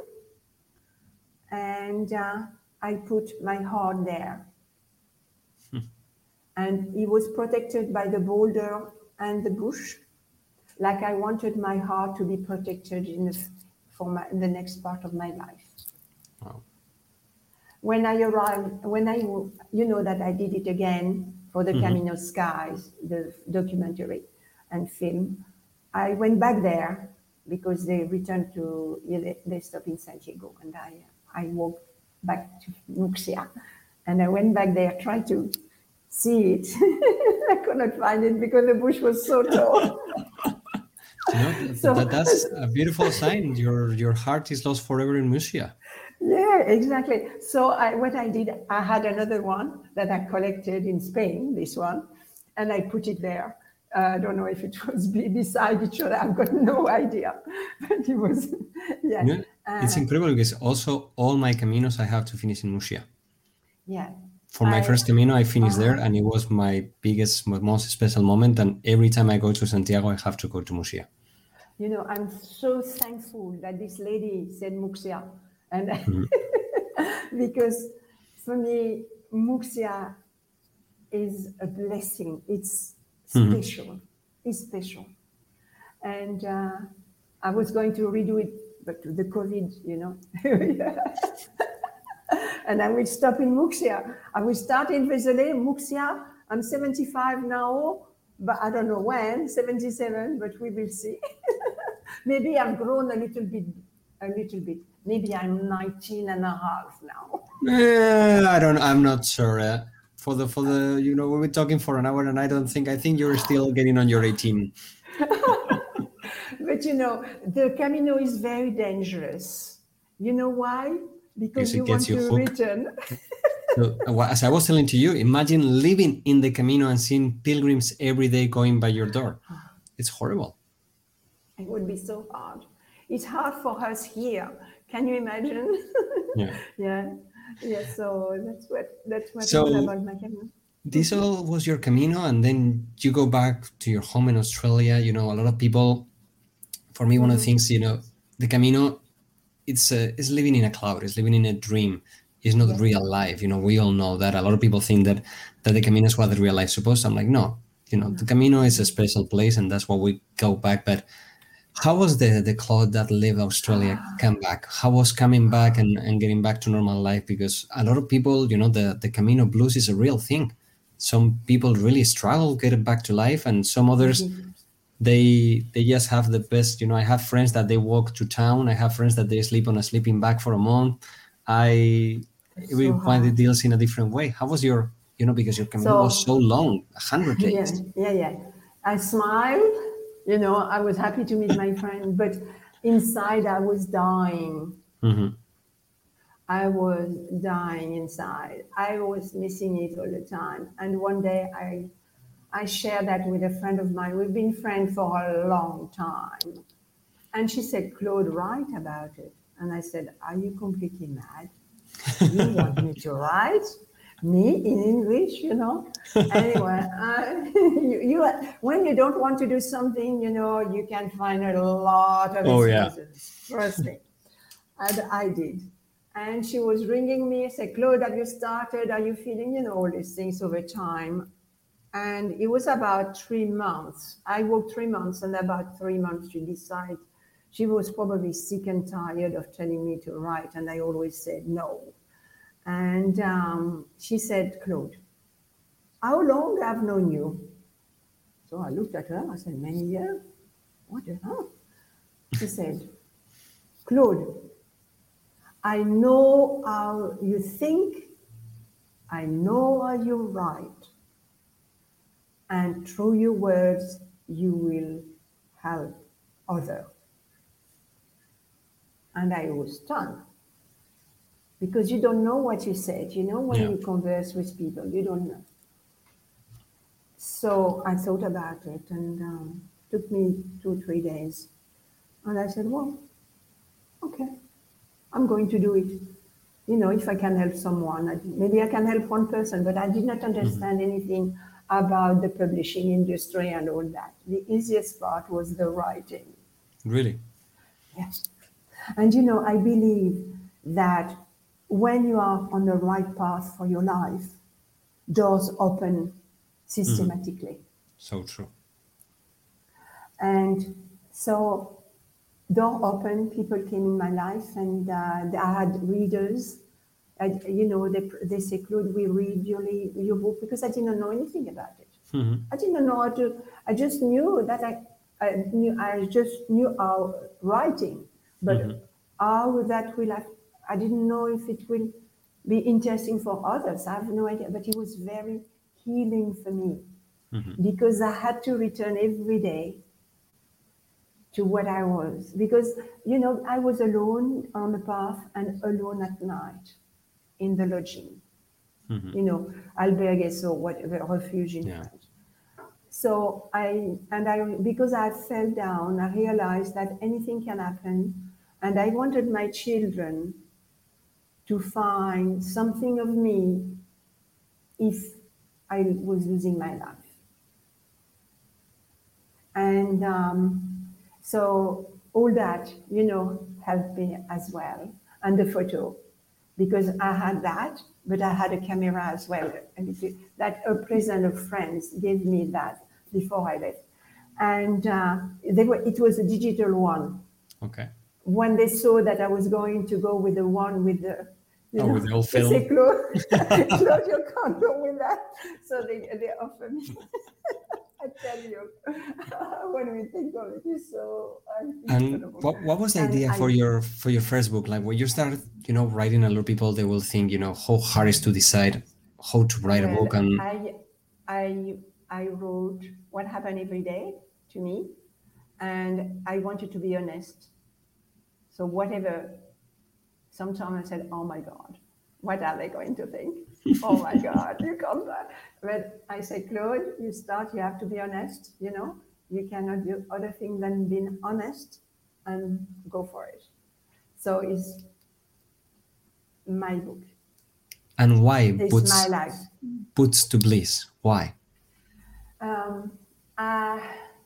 And uh, I put my heart there. Hmm. And it was protected by the boulder and the bush, like I wanted my heart to be protected in the, for my, in the next part of my life. Wow. When I arrived, when I, you know that I did it again for the mm-hmm. Camino Skies, the documentary and film, I went back there because they returned to, they, they stopped in Santiago, and I, I walked back to Muxia, and I went back there, tried to see it. I could not find it because the bush was so tall. You know, so, that, that's a beautiful sign. Your your heart is lost forever in Murcia. Yeah, exactly. So I, what I did, I had another one that I collected in Spain, this one, and I put it there. Uh, I don't know if it was beside each other. I've got no idea, but it was, yeah. You know, it's uh, incredible because also all my Caminos I have to finish in Murcia. Yeah. For my I, first Camino, I finished uh-huh. there, and it was my biggest, most special moment. And every time I go to Santiago, I have to go to Murcia. You know, I'm so thankful that this lady said Muxia, and mm-hmm. because for me, Muxia is a blessing. It's special. Mm-hmm. It's special. And uh, I was going to redo it, but the COVID, you know. And I will stop in Muxia. I will start in Vézelay, Muxia. I'm seventy-five now, but I don't know when, seventy-seven, but we will see. Maybe I've grown a little bit, a little bit. Maybe I'm nineteen and a half now. Uh, I don't, I'm not sure. Uh, for the, for the, you know, we've been talking for an hour and I don't think, I think you're still getting on your eighteen. But you know, the Camino is very dangerous. You know why? Because you want you to hooked. return. So, as I was telling to you, imagine living in the Camino and seeing pilgrims every day going by your door. It's horrible. It would be so hard. It's hard for us here. Can you imagine? Yeah. Yeah. Yeah. So that's what that's what so, it's about my Camino. This all was your Camino, and then you go back to your home in Australia. You know, a lot of people. For me, mm-hmm. one of the things, you know, the Camino. It's a, it's living in a cloud. It's living in a dream. It's not yeah. real life. You know, we all know that. A lot of people think that, that the Camino is what the real life is supposed to. I'm like, no, you know, the Camino is a special place, and that's why we go back. But how was the, the Claude that lived Australia come back? How was coming back and, and getting back to normal life? Because a lot of people, you know, the, the Camino blues is a real thing. Some people really struggle getting back to life, and some others, mm-hmm. they they just have the best. You know, I have friends that they walk to town. I have friends that they sleep on a sleeping bag for a month. I everyone so deals in a different way. How was your, you know, because your Camino so, was so long, a hundred days. Yeah, yeah, yeah. I smiled. You know, I was happy to meet my friend, but inside I was dying. Mm-hmm. I was dying inside. I was missing it all the time. And one day I I shared that with a friend of mine. We've been friends for a long time. And she said, Claude, write about it. And I said, are you completely mad? You want me to write? Me in English, you know? Anyway, uh, you, you, when you don't want to do something, you know, you can find a lot of Oh, yeah. excuses. Trust me. And I did. And she was ringing me, said, Claude, have you started? Are you feeling, you know, all these things over time? And it was about three months. I worked three months, and about three months she decided. She was probably sick and tired of telling me to write, and I always said no. And um, she said, Claude, how long I've known you? So I looked at her, I said, many years. What the hell? She said, Claude, I know how you think, I know how you write, and through your words, you will help others. And I was stunned. Because you don't know what you said, you know, when Yeah. you converse with people, you don't know. So I thought about it, and um, it took me two or three days. And I said, well, okay, I'm going to do it. You know, if I can help someone, I, maybe I can help one person, but I did not understand mm-hmm. anything about the publishing industry and all that. The easiest part was the writing. Really? Yes. And, you know, I believe that when you are on the right path for your life, doors open systematically. Mm-hmm. So true. And so door open, people came in my life, and uh, I had readers. And, you know, they, they say, Claude, we read your, your book, because I didn't know anything about it. Mm-hmm. I didn't know how to, I just knew that I, I knew, I just knew how writing, but mm-hmm. how that will have, I didn't know if it will be interesting for others. I have no idea, but it was very healing for me mm-hmm. because I had to return every day to what I was. Because, you know, I was alone on the path and alone at night in the lodging, mm-hmm. you know, albergues or whatever, refuge in yeah. French. So I, and I, because I fell down, I realized that anything can happen. And I wanted my children to find something of me if I was losing my life. And um, so all that, you know, helped me as well. And the photo, because I had that, but I had a camera as well. And it, that a present of friends gave me that before I left. And uh, they were, it was a digital one. Okay. When they saw that I was going to go with the one with the, you oh, know, with the old they film. say, Claude, Claude, you can't go with that. So they, they offer me. I tell you, when we think of it, it's so And what, what was the and idea I, for your for your first book? Like when you started, you know, writing, a lot of people, they will think, you know, how hard is to decide how to write well, a book. And I, I, I wrote what happened every day to me, and I wanted to be honest. So whatever, sometimes I said, oh my God, what are they going to think? Oh my God, you can't. But I said, Claude, you start, you have to be honest, you know, you cannot do other thing than being honest, and go for it. So it's my book. And why it's Boots, my life. Boots to Bliss? Why? Um, uh,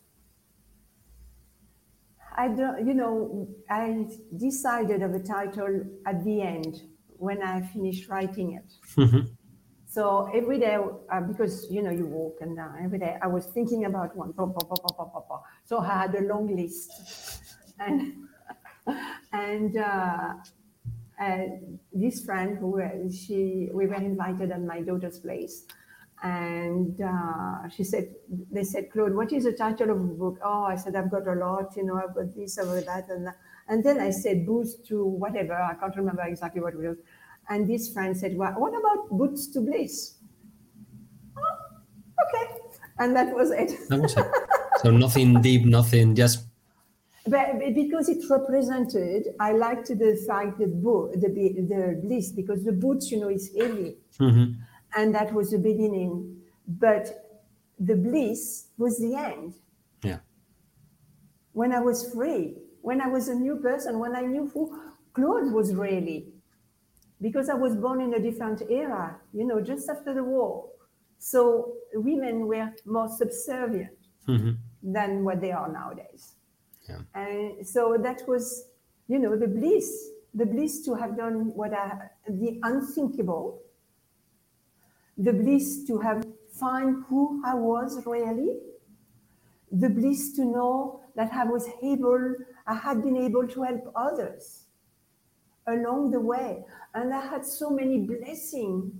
I don't, you know, I decided of a title at the end when I finished writing it. Mm-hmm. So every day, uh, because, you know, you walk and uh, every day I was thinking about one. Pop, pop, pop, pop, pop, pop. So I had a long list. And, and uh, uh, this friend, who uh, she, we were invited at my daughter's place. And uh, she said, they said, Claude, what is the title of the book? Oh, I said, I've got a lot, you know, I've got this, I've got that, and that. And then I said, Boots to whatever, I can't remember exactly what it was. And this friend said, well, what about Boots to Bliss? Oh, okay. And that was it. That was it. So nothing deep, nothing, just... But because it represented, I liked the fact that bo- the, the bliss, because the boots, you know, is heavy. Mm-hmm. And that was the beginning. But the bliss was the end. Yeah. When I was free, when I was a new person, when I knew who, Claude was really, because I was born in a different era, you know, just after the war. So women were more subservient Mm-hmm. than what they are nowadays. Yeah. And so that was, you know, the bliss, the bliss to have done what I, the unthinkable, the bliss to have find who I was really, the bliss to know that I was able, I had been able to help others along the way. And I had so many blessings.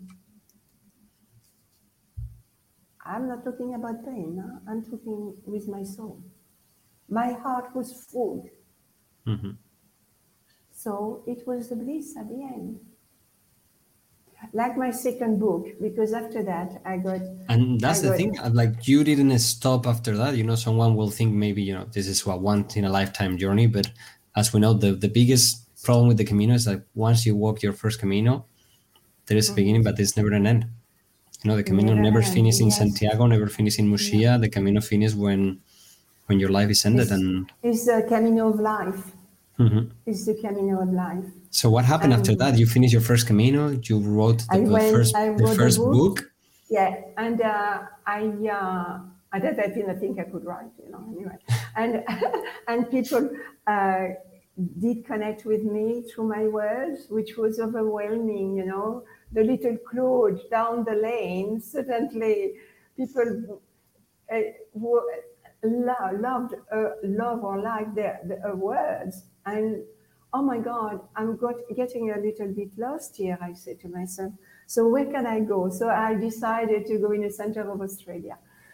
I'm not talking about pain, huh? I'm talking with my soul. My heart was full. Mm-hmm. So it was a bliss at the end. Like my second book, because after that I got... And that's I the got, thing, like you didn't stop after that. You know, someone will think maybe, you know, this is a once in a lifetime journey, but as we know, the, the biggest problem with the Camino is that once you walk your first Camino, there is a beginning, but there's never an end. You know, the Camino Never never end, finishes in yes. Santiago, never finishes in Muxia. Yeah. The Camino finishes when when your life is ended. It's, And it's the Camino of life. Mhm. It's the Camino of life. So what happened And after that? You finished your first Camino. You wrote the, I the went, first I the wrote first the book. book. Yeah, and uh, I uh, at that I didn't think I could write, you know. Anyway, and and people uh, did connect with me through my words, which was overwhelming, you know. The little Claude down the lane, suddenly people uh, who lo- loved, uh, love or liked their, their words, and oh my God, I'm got, getting a little bit lost here, I said to myself. So where can I go? So I decided to go in the center of Australia.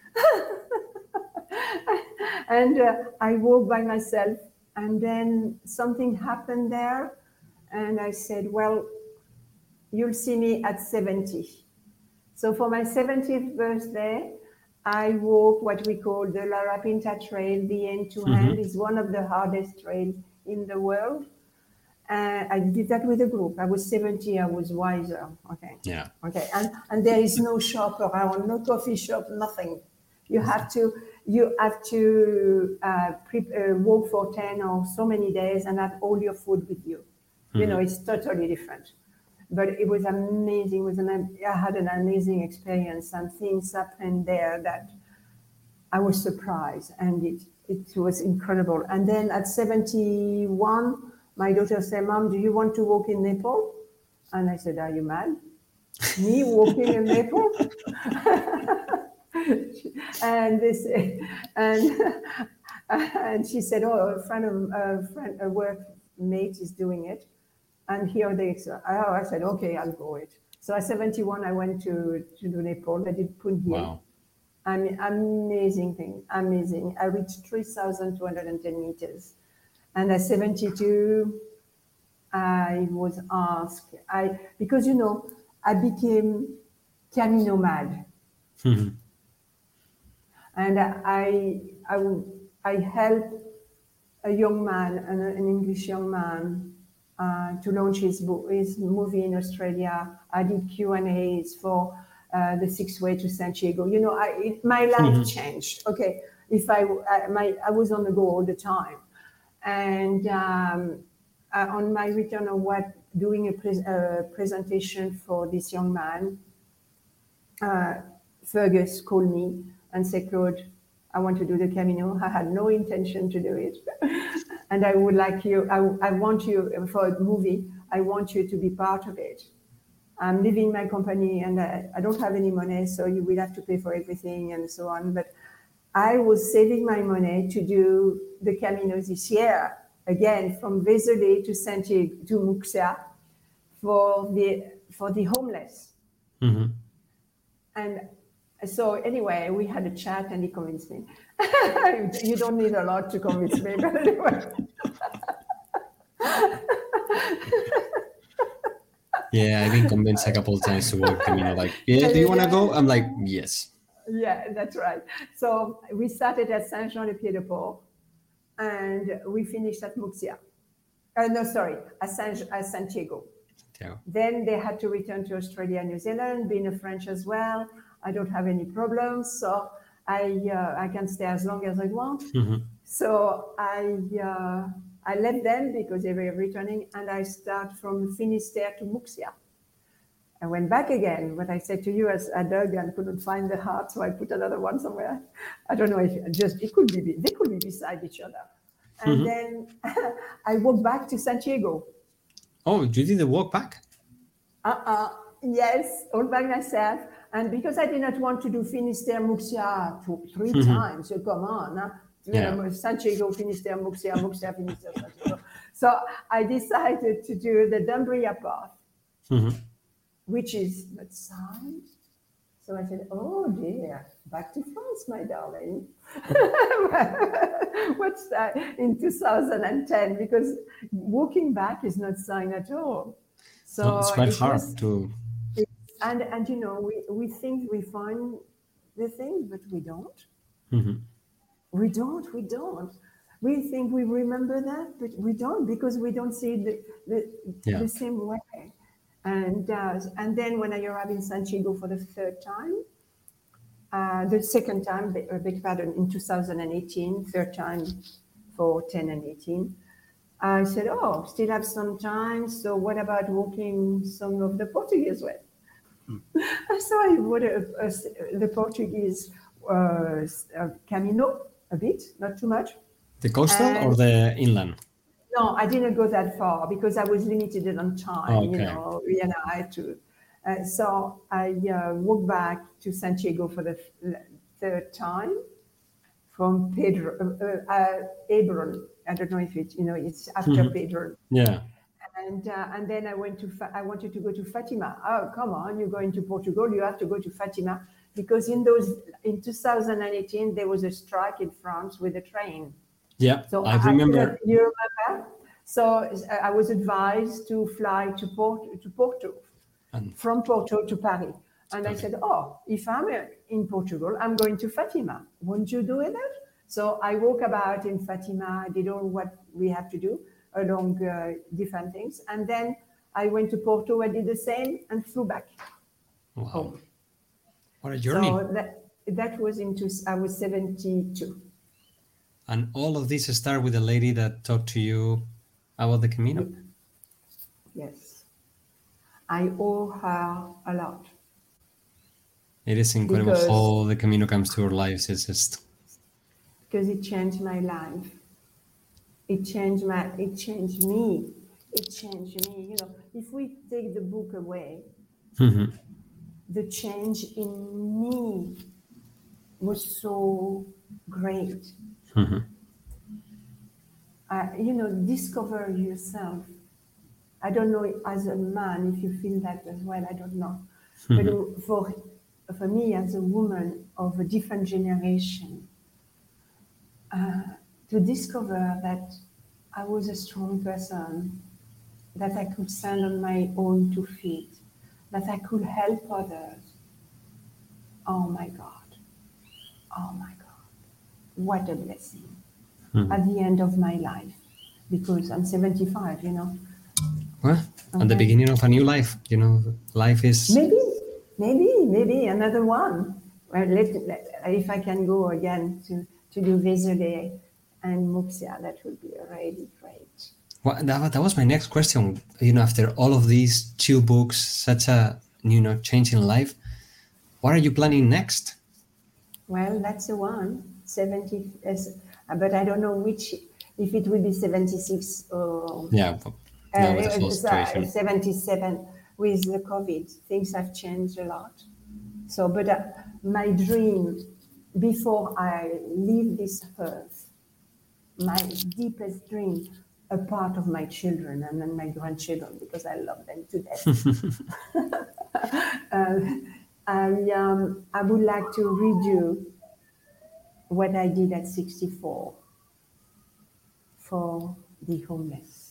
And uh, I walked by myself, and then something happened there. And I said, well, you'll see me at seventy. So for my seventieth birthday, I walked what we call the La Rapinta Trail. The end-to-end is one of the hardest trails in the world. And I did that with a group. I was seventy, I was wiser. Okay. Yeah. Okay. And, and there is no shop around, no coffee shop, nothing. You have to, you have to uh, pre- uh, walk for ten or so many days and have all your food with you. Mm-hmm. You know, it's totally different. But it was amazing. It was an, I had an amazing experience, and things happened there that I was surprised, and it, it was incredible. And then at seventy-one, my daughter said, Mom, do you want to walk in Nepal? And I said, are you mad? Me walking in Nepal? and this, and and she said, oh, a friend of a friend, a workmate is doing it, and here they. Oh, I said, okay, I'll go it. So at seventy-one, I went to to Nepal. I did Punggye. Wow. I mean, amazing thing, amazing. I reached three thousand two hundred ten meters. And at seventy-two, I was asked, I because, you know, I became Camino mad. Mm-hmm. And I, I, I helped a young man, an, an English young man, uh, to launch his book, his movie in Australia. I did Q and A's for uh, the Sixth Way to Santiago. You know, I, it, my life mm-hmm. changed. Okay, if I, I, my, I was on the go all the time. And um, uh, on my return of what, doing a pre- uh, presentation for this young man, uh, Fergus called me and said, Claude, I want to do the Camino. I had no intention to do it. And I would like you, I, I want you, for a movie, I want you to be part of it. I'm leaving my company and I, I don't have any money, so you will have to pay for everything and so on. But I was saving my money to do the Camino this year, again, from Vézelay to Santiago, to Muxia, for the, for the homeless. Mm-hmm. And so anyway, we had a chat and he convinced me. You don't need a lot to convince me, but anyway. Yeah, I've been convinced a couple of times to walk Camino. Like, yeah, do you want to go? I'm like, yes. Yeah, that's right. So we started at Saint-Jean-de-Pied-de-Port and we finished at Muxia. Uh, no, sorry, at, Saint- at Santiago. Santiago. Then they had to return to Australia and New Zealand, being a French as well. I don't have any problems, so I uh, I can stay as long as I want. Mm-hmm. So I uh, I left them because they were returning, and I start from Finistère to Muxia. I went back again. What I said to you, as I dug and couldn't find the heart, so I put another one somewhere. I don't know if just it could be they could be beside each other. And mm-hmm. then I walked back to Santiago. Oh, you did the walk back? Uh-uh. Yes, all by myself. And because I did not want to do Finistère Muxia two, three mm-hmm. times, so come on, huh? Yeah. You know, Santiago, Finistère, Muxia, Muxia, Finistère, Santiago. So I decided to do the Dumbria path. Mm-hmm. Which is not sound. So I said, oh dear, back to France, my darling. What's that? In two thousand ten, because walking back is not signed at all. So oh, it's quite it hard was, to... It, and, and you know, we, we think we find the thing, but we don't. Mm-hmm. We don't, we don't. We think we remember that, but we don't, because we don't see the, the, yeah. the same way. And uh, and then when I arrived in Santiago for the third time, uh, the second time, beg, beg pardon, in two thousand eighteen, third time for ten and eighteen, I said, oh, still have some time, so what about walking some of the Portuguese way? Hmm. So I wrote a, a, the Portuguese uh, Camino a bit, not too much. The coastal and, or the inland? No, I didn't go that far because I was limited on time, okay. you know, and I had to. Uh, so I uh, walked back to Santiago for the th- third time from Pedro, uh, uh, Hebron. I don't know if it, you know, it's after mm-hmm. Pedro. Yeah. And uh, and then I went to, Fa- I wanted to go to Fatima. Oh, come on, you're going to Portugal, you have to go to Fatima. Because in those, in two thousand eighteen, there was a strike in France with a train. Yeah, so I remember. You remember? So I was advised to fly to Porto, to Porto and from Porto to Paris. And I said, oh, if I'm in Portugal, I'm going to Fatima. Won't you do it? So I walk about in Fatima, I did all what we have to do along uh, different things. And then I went to Porto, I did the same and flew back wow. home. What a journey. So that, that was into, I was seventy-two. And all of this started with a lady that talked to you about the Camino. Yes. I owe her a lot. It is incredible because, how the Camino comes to our lives. It's just... Because it changed my life. It changed my, it changed me. It changed me. You know, if we take the book away, mm-hmm. the change in me was so great. Mm-hmm. Uh, you know, discover yourself. I don't know as a man if you feel that as well. I don't know. Mm-hmm. But for for me as a woman of a different generation, uh, to discover that I was a strong person, that I could stand on my own two feet, that I could help others. Oh my God. Oh my God. What a blessing. Mm-hmm. At the end of my life, because I'm seventy-five, you know. Well, okay. At the beginning of a new life, you know, life is... Maybe, maybe, maybe another one. Well, let, let, if I can go again to, to do Vézelay and Muxia, that would be really great. Well, that, that was my next question. You know, after all of these two books, such a, you know, change in life, what are you planning next? Well, that's the one, seventy, uh, but I don't know which, if it will be seventy-six or yeah, uh, uh, seventy-seven with the COVID. Things have changed a lot. So, but uh, my dream before I leave this earth, my deepest dream, a part of my children and then my grandchildren, because I love them to death. uh, I, um, I would like to redo what I did at sixty-four for the homeless.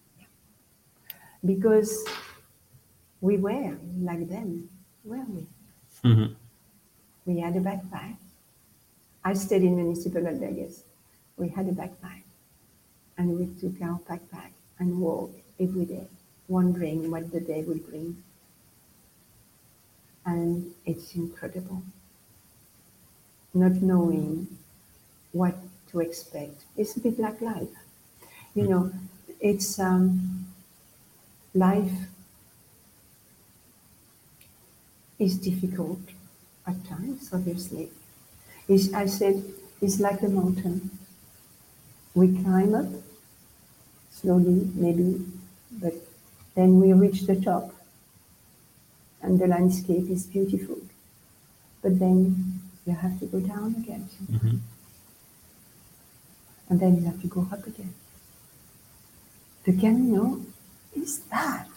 Because we were like them, weren't we? Mm-hmm. We had a backpack. I stayed in municipal Vegas. We had a backpack. And we took our backpack and walked every day, wondering what the day would bring. And it's incredible. Not knowing what to expect. It's a bit like life. You know, it's um, life is difficult at times, obviously. It's, I said, it's like a mountain. We climb up slowly, maybe, but then we reach the top and the landscape is beautiful. But then you have to go down again. Mm-hmm. And then you have to go up again. The Camino is that.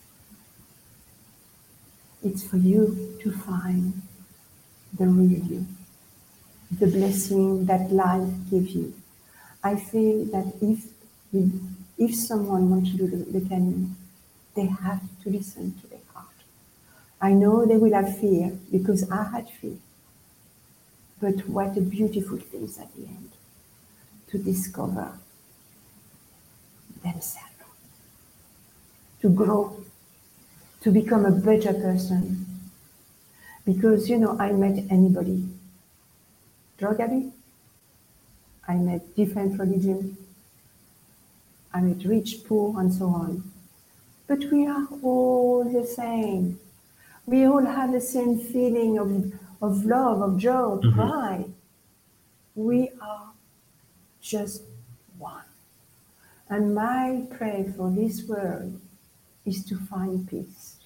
It's for you to find the real you, the blessing that life gives you. I feel that if you, if someone wants to do the, the Camino, they have to listen to their heart. I know they will have fear because I had fear. But what a beautiful thing at the end, to discover themselves, to grow, to become a better person. Because, you know, I met anybody, drug addict, I met different religions, I met rich, poor, and so on. But we are all the same. We all have the same feeling of, of love, of joy, of Mm-hmm. pride. We are just one. And my prayer for this world is to find peace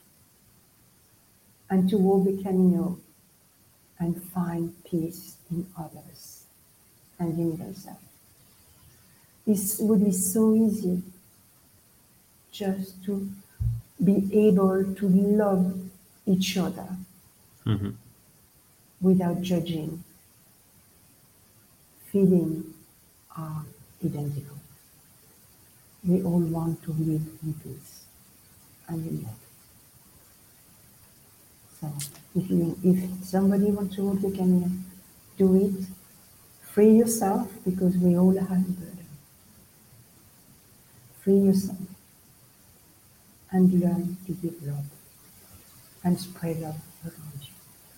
and to walk the Camino and find peace in others and in yourself. It would be so easy just to be able to love each other Mm-hmm. without judging. Feelings are identical. We all want to live in peace and in love. So if you, if somebody wants to walk the Camino, do it. Free yourself, because we all have a burden. Free yourself and learn to give love and spread love around you.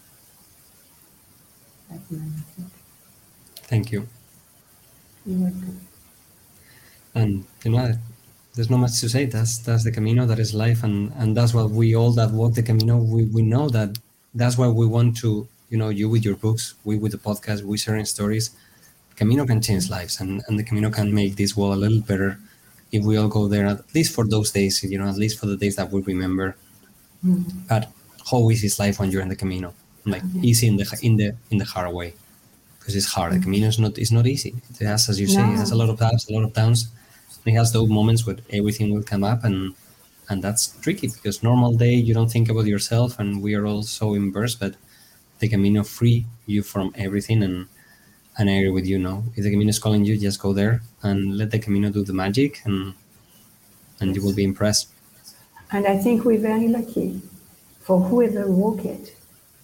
That's my message. Thank you. You're welcome. And you know, there's not much to say. That's that's the Camino. That is life, and and that's what we all that walk the Camino. We we know that that's why we want to. You know, you with your books, we with the podcast, we sharing stories. Camino can change lives, and and the Camino can make this world a little better if we all go there, at least for those days. You know, at least for the days that we remember. Mm. But how easy is life when you're in the Camino? Like easy in the in the in the hard way, because it's hard. The Camino is not it's not easy. It has, as you say, it has a lot of ups, a lot of downs. It has those moments where everything will come up, and and that's tricky because normal day you don't think about yourself, and we are all so immersed. But the Camino free you from everything, and and I agree with you. No, if the Camino is calling you, just go there and let the Camino do the magic, and and you will be impressed. And I think we're very lucky for whoever walk it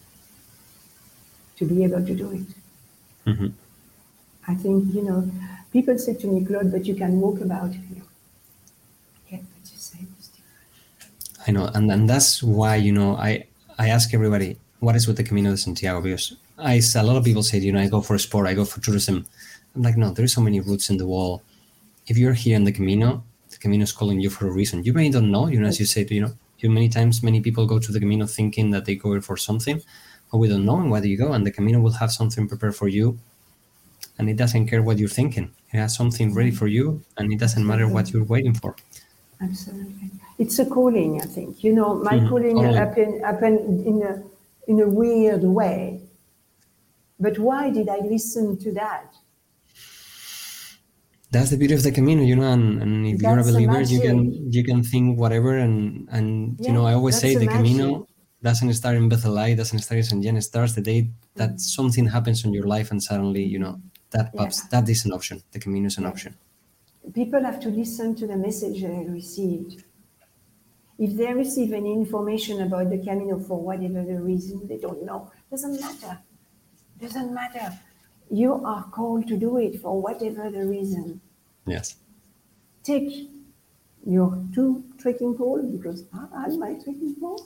to be able to do it. Mm-hmm. I think, you know, people say to me, Claude, but you can walk about here. Yeah, but you say it's different. I know, and, and that's why, you know, I, I ask everybody, what is with the Camino de Santiago? Because I, a lot of people say, you know, I go for sport, I go for tourism. I'm like, no, there's so many routes in the wall. If you're here in the Camino, the Camino is calling you for a reason. You may don't know, you know, as you said, you know, you many times, many people go to the Camino thinking that they go for something, but we don't know where you go, and the Camino will have something prepared for you, and it doesn't care what you're thinking. It has something ready for you, and it doesn't matter what you're waiting for. Absolutely. It's a calling, I think. You know, my Mhm, calling totally. happened, happened in a in a weird way. But why did I listen to that? That's the beauty of the Camino, you know, and, and if you're a That's the believer, you can magic. you can think whatever, and and Yeah, you know, I always that's say the the Camino magic. doesn't start in Bethelay, doesn't start in Saint Jean. It starts the day that something happens in your life, and suddenly, you know, that pops. Yeah. That is an option. The Camino is an Yeah. option. People have to listen to the message they received. If they receive any information about the Camino for whatever the reason, they don't know. Doesn't matter. Doesn't matter. You are called to do it for whatever the reason. Yes. Take your two trekking poles, because I had my trekking pole,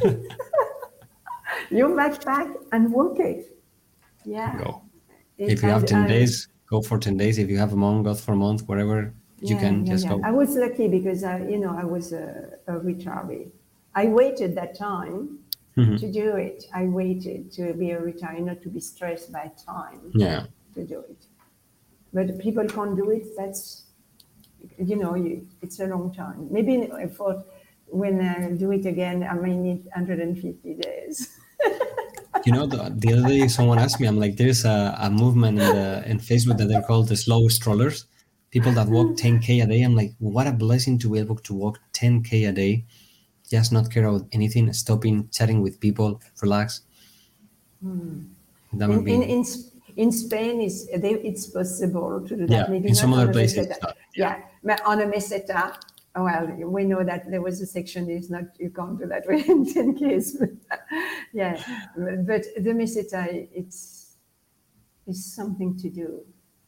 your backpack, and walk it. Yeah. Go. It- If you have and- ten and- days, go for ten days. If you have a month, go for a month. Whatever you Yeah, can yeah, just yeah. go. I was lucky because I, you know, I was a, a retiree. I waited that time Mhm. to do it. I waited to be a retiree, not to be stressed by time Yeah. to do it. But people can't do it. That's, you know, you, it's a long time. Maybe I thought when I do it again, I may need one hundred fifty days. You know, the, the other day someone asked me, I'm like, there's a, a movement in the in Facebook that they're called the slow strollers, people that walk ten K a day. I'm like, what a blessing to be able to walk ten K a day, just not care about anything, stopping, chatting with people, relax. That would In, be, in, in, in Spain, it's, they, it's possible to do that. yeah, Maybe in not some on other a places. meseta. Not, Yeah, but on a meseta, well, we know that there was a section is not, you can't do that in ten Ks. Yeah, but the meseta, it's, it's something to do.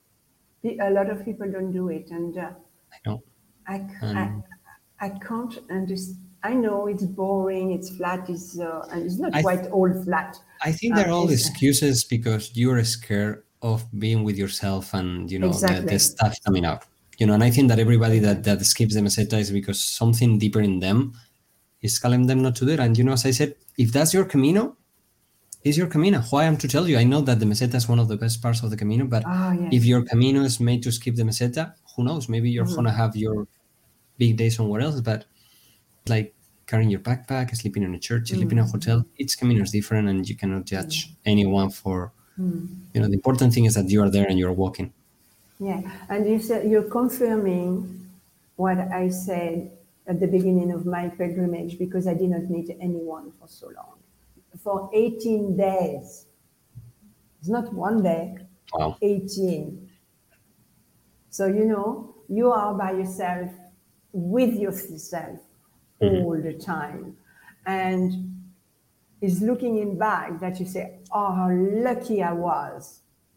A lot of people don't do it, and uh, I know. I, c- I, And I can't understand. I know it's boring, it's flat, it's, uh, and it's not I, quite all flat. I think Uh, they're all it's- excuses because you're scared of being with yourself and, you know, the, Exactly. the stuff coming out. You know, and I think that everybody that, that skips the meseta is because something deeper in them is calling them not to do it. And, you know, as I said, if that's your Camino, it's your Camino. Who I am to tell you? I know that the meseta is one of the best parts of the Camino, but Ah, yes. if your Camino is made to skip the meseta, who knows? Maybe you're Mhm. going to have your big day somewhere else, but like carrying your backpack, sleeping in a church, sleeping in a hotel, each Camino is different and you cannot judge anyone for, you know, the important thing is that you are there and you're walking. Yeah, and you said you're confirming what I said at the beginning of my pilgrimage because I did not meet anyone for so long. For eighteen days. It's not one day, Wow. eighteen. So, you know, you are by yourself, with yourself all the time. And it's looking in back that you say, oh, how lucky I was.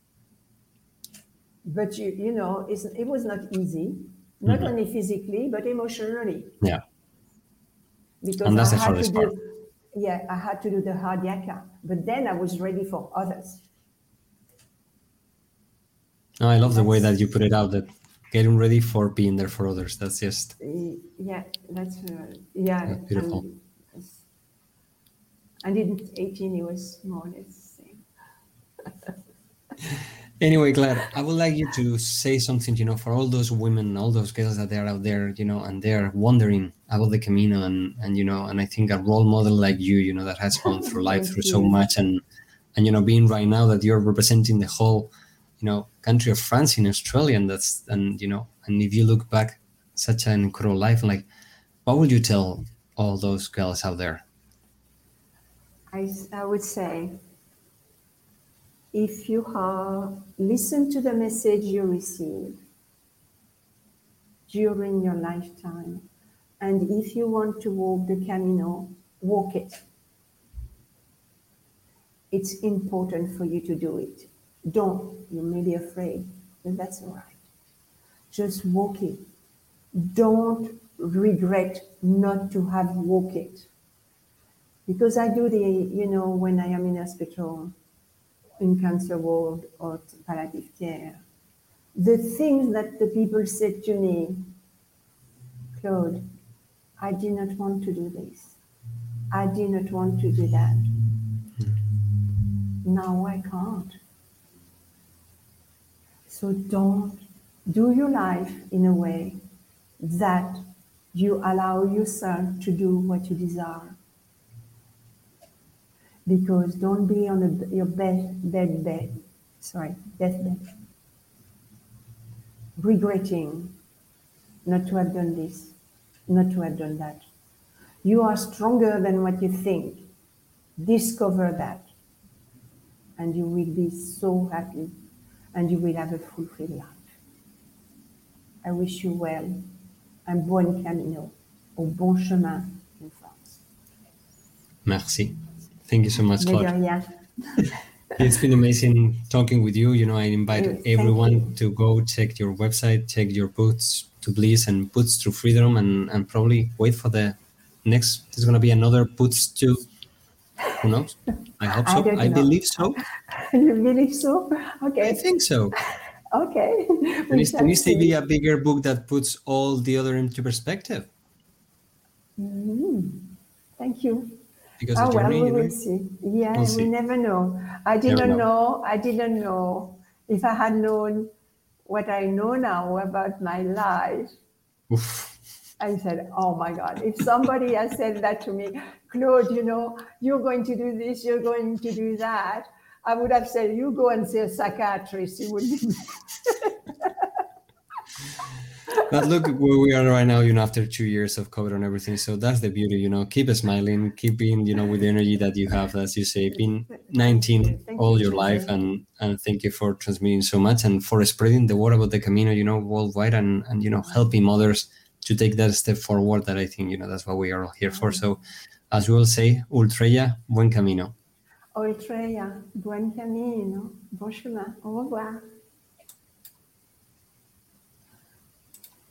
But you, you know, it's, it was not easy, not Mhm. only physically but emotionally, Yeah. because And that's I the had to hardest do, part. yeah, I had to do the hard yakka. But then I was ready for others. No, I love the way That's- that you put it out, that getting ready for being there for others. That's just, Yeah, that's uh, yeah. That's beautiful. And, and in eighteen, it was more or less the same. anyway, Claire, I would like you to say something, you know, for all those women, all those girls that are out there, you know, and they're wondering about the Camino and, and, you know, and I think a role model like you, you know, that has gone through life Thank through so you. much and, and, you know, being right now that you're representing the whole, you know, country of France in Australia. And that's, and, you know, and if you look back, such an incredible life, like, what would you tell all those girls out there? I, I would say, if you are, listen to the message you receive during your lifetime, and if you want to walk the Camino, walk it. It's important for you to do it. Don't, you may be afraid, and that's all right. Just walk it. Don't regret not to have walked it. Because I do the, you know, when I am in hospital, in cancer ward or palliative care, the things that the people said to me, Claude, I did not want to do this. I did not want to do that. Now I can't. So don't do your life in a way that you allow yourself to do what you desire. Because don't be on a, your bed, bed, bed, sorry, deathbed, regretting not to have done this, not to have done that. You are stronger than what you think. Discover that. And you will be so happy and you will have a fulfilled life. I wish you well. Un bon camino, au bon chemin in France. Merci. Thank you so much, Mais de Claude. rien. It's been amazing talking with you. You know, I invite Thank everyone you. to go check your website, check your Boots to Bliss and Boots to Freedom, and, and probably wait for the next. There's going to be another Boots to, who knows? I hope I so. don't I know. believe so. You believe so? I Okay. think so. Okay. There needs, there needs to be a bigger book that puts all the other into perspective. Mm-hmm. Thank you. Because oh, the journey, well, we you know, will see. Yeah, we'll we see. never know. I Never didn't know. know. I didn't know. If I had known what I know now about my life, Oof. I said, oh my God, if somebody has said that to me, Claude, you know, you're going to do this, you're going to do that, I would have said, you go and see a psychiatrist. You would be. But look where we are right now, you know, after two years of COVID and everything. So that's the beauty, you know, keep smiling, keep being, you know, with the energy that you have, as you say, been nineteen Thank all you, your life. Jose. And, and thank you for transmitting so much and for spreading the word about the Camino, you know, worldwide and, and, you know, helping others to take that step forward that I think, you know, that's what we are all here for. So as we will say, Ultrella, buen camino. Ultrella, buen camino, bon chemin, au revoir.